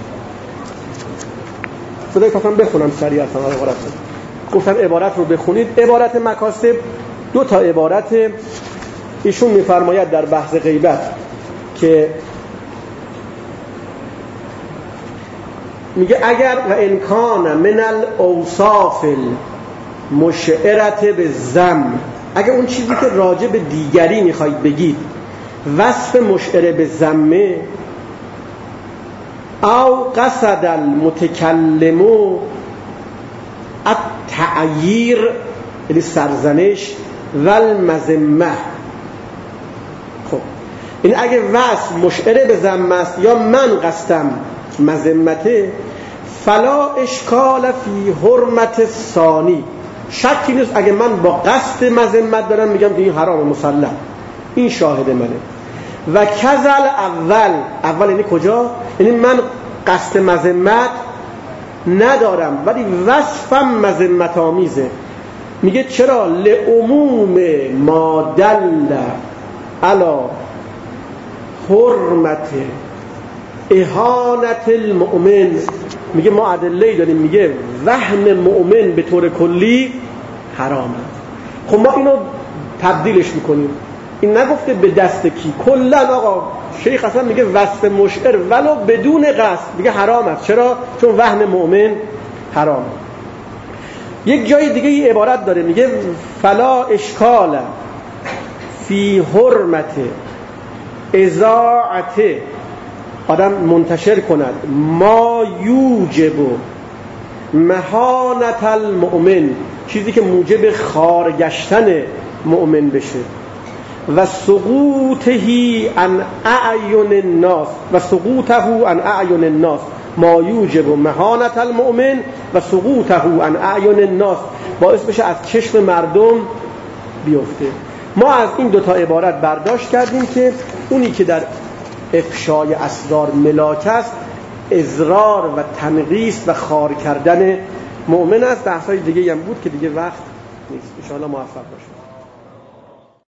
خدای کافم بخونم سریع اصلا عبارت رو. گفتم عبارت رو بخونید. عبارت مکاسب 2 تا عبارت ایشون میفرماید در بحث غیبت که میگه اگر و انکان من الاوصاف المشعرت بالذم، اگر اون چیزی که راجع به دیگری میخواید بگید وصف مشعر به ذمه، او قصد المتکلم التعییر، یعنی سرزنش، و المذمه. خب این اگه وصف مشعر به ذم است یا من قصدم مذمته، فلا اشکال فی حرمت ثانی، شکی نیست اگه من با قصد مذمت دارم میگم که این حرام مسلم، این شاهد منه. و کذل اول یعنی کجا؟ یعنی من قصد مذمت ندارم ولی وصفم مذمت آمیزه. میگه چرا؟ لعموم ما دل علی حرمت اهانت المؤمن. میگه ما ادله‌ای داریم میگه وهن مؤمن به طور کلی حرامه. خب ما اینو تبدیلش میکنیم، این نگفته به دست کی، کلا آقا شیخ اصلا میگه وصف مشعر ولو بدون قصد میگه حرام است. چرا؟ چون وهن مؤمن حرامه. یک جای دیگه این عبارت داره میگه فلا اشکال فی حرمت اذاعت، آدم منتشر کند ما یوجب مهانت المؤمن، چیزی که موجب خارگشتن مؤمن بشه، و سقوطه عن اعین الناس، و سقوطه عن اعین الناس، ما یوجب مهانت المؤمن و سقوطه عن اعین الناس، باعث بشه از چشم مردم بیفته. ما از این دوتا عبارت برداشت کردیم که اونی که در افشای اسرار ملاک است اضرار و تنقیص و خار کردن مؤمن است. بحثای دیگه هم بود که دیگه وقت نیست. ان شاء الله موفق باشید.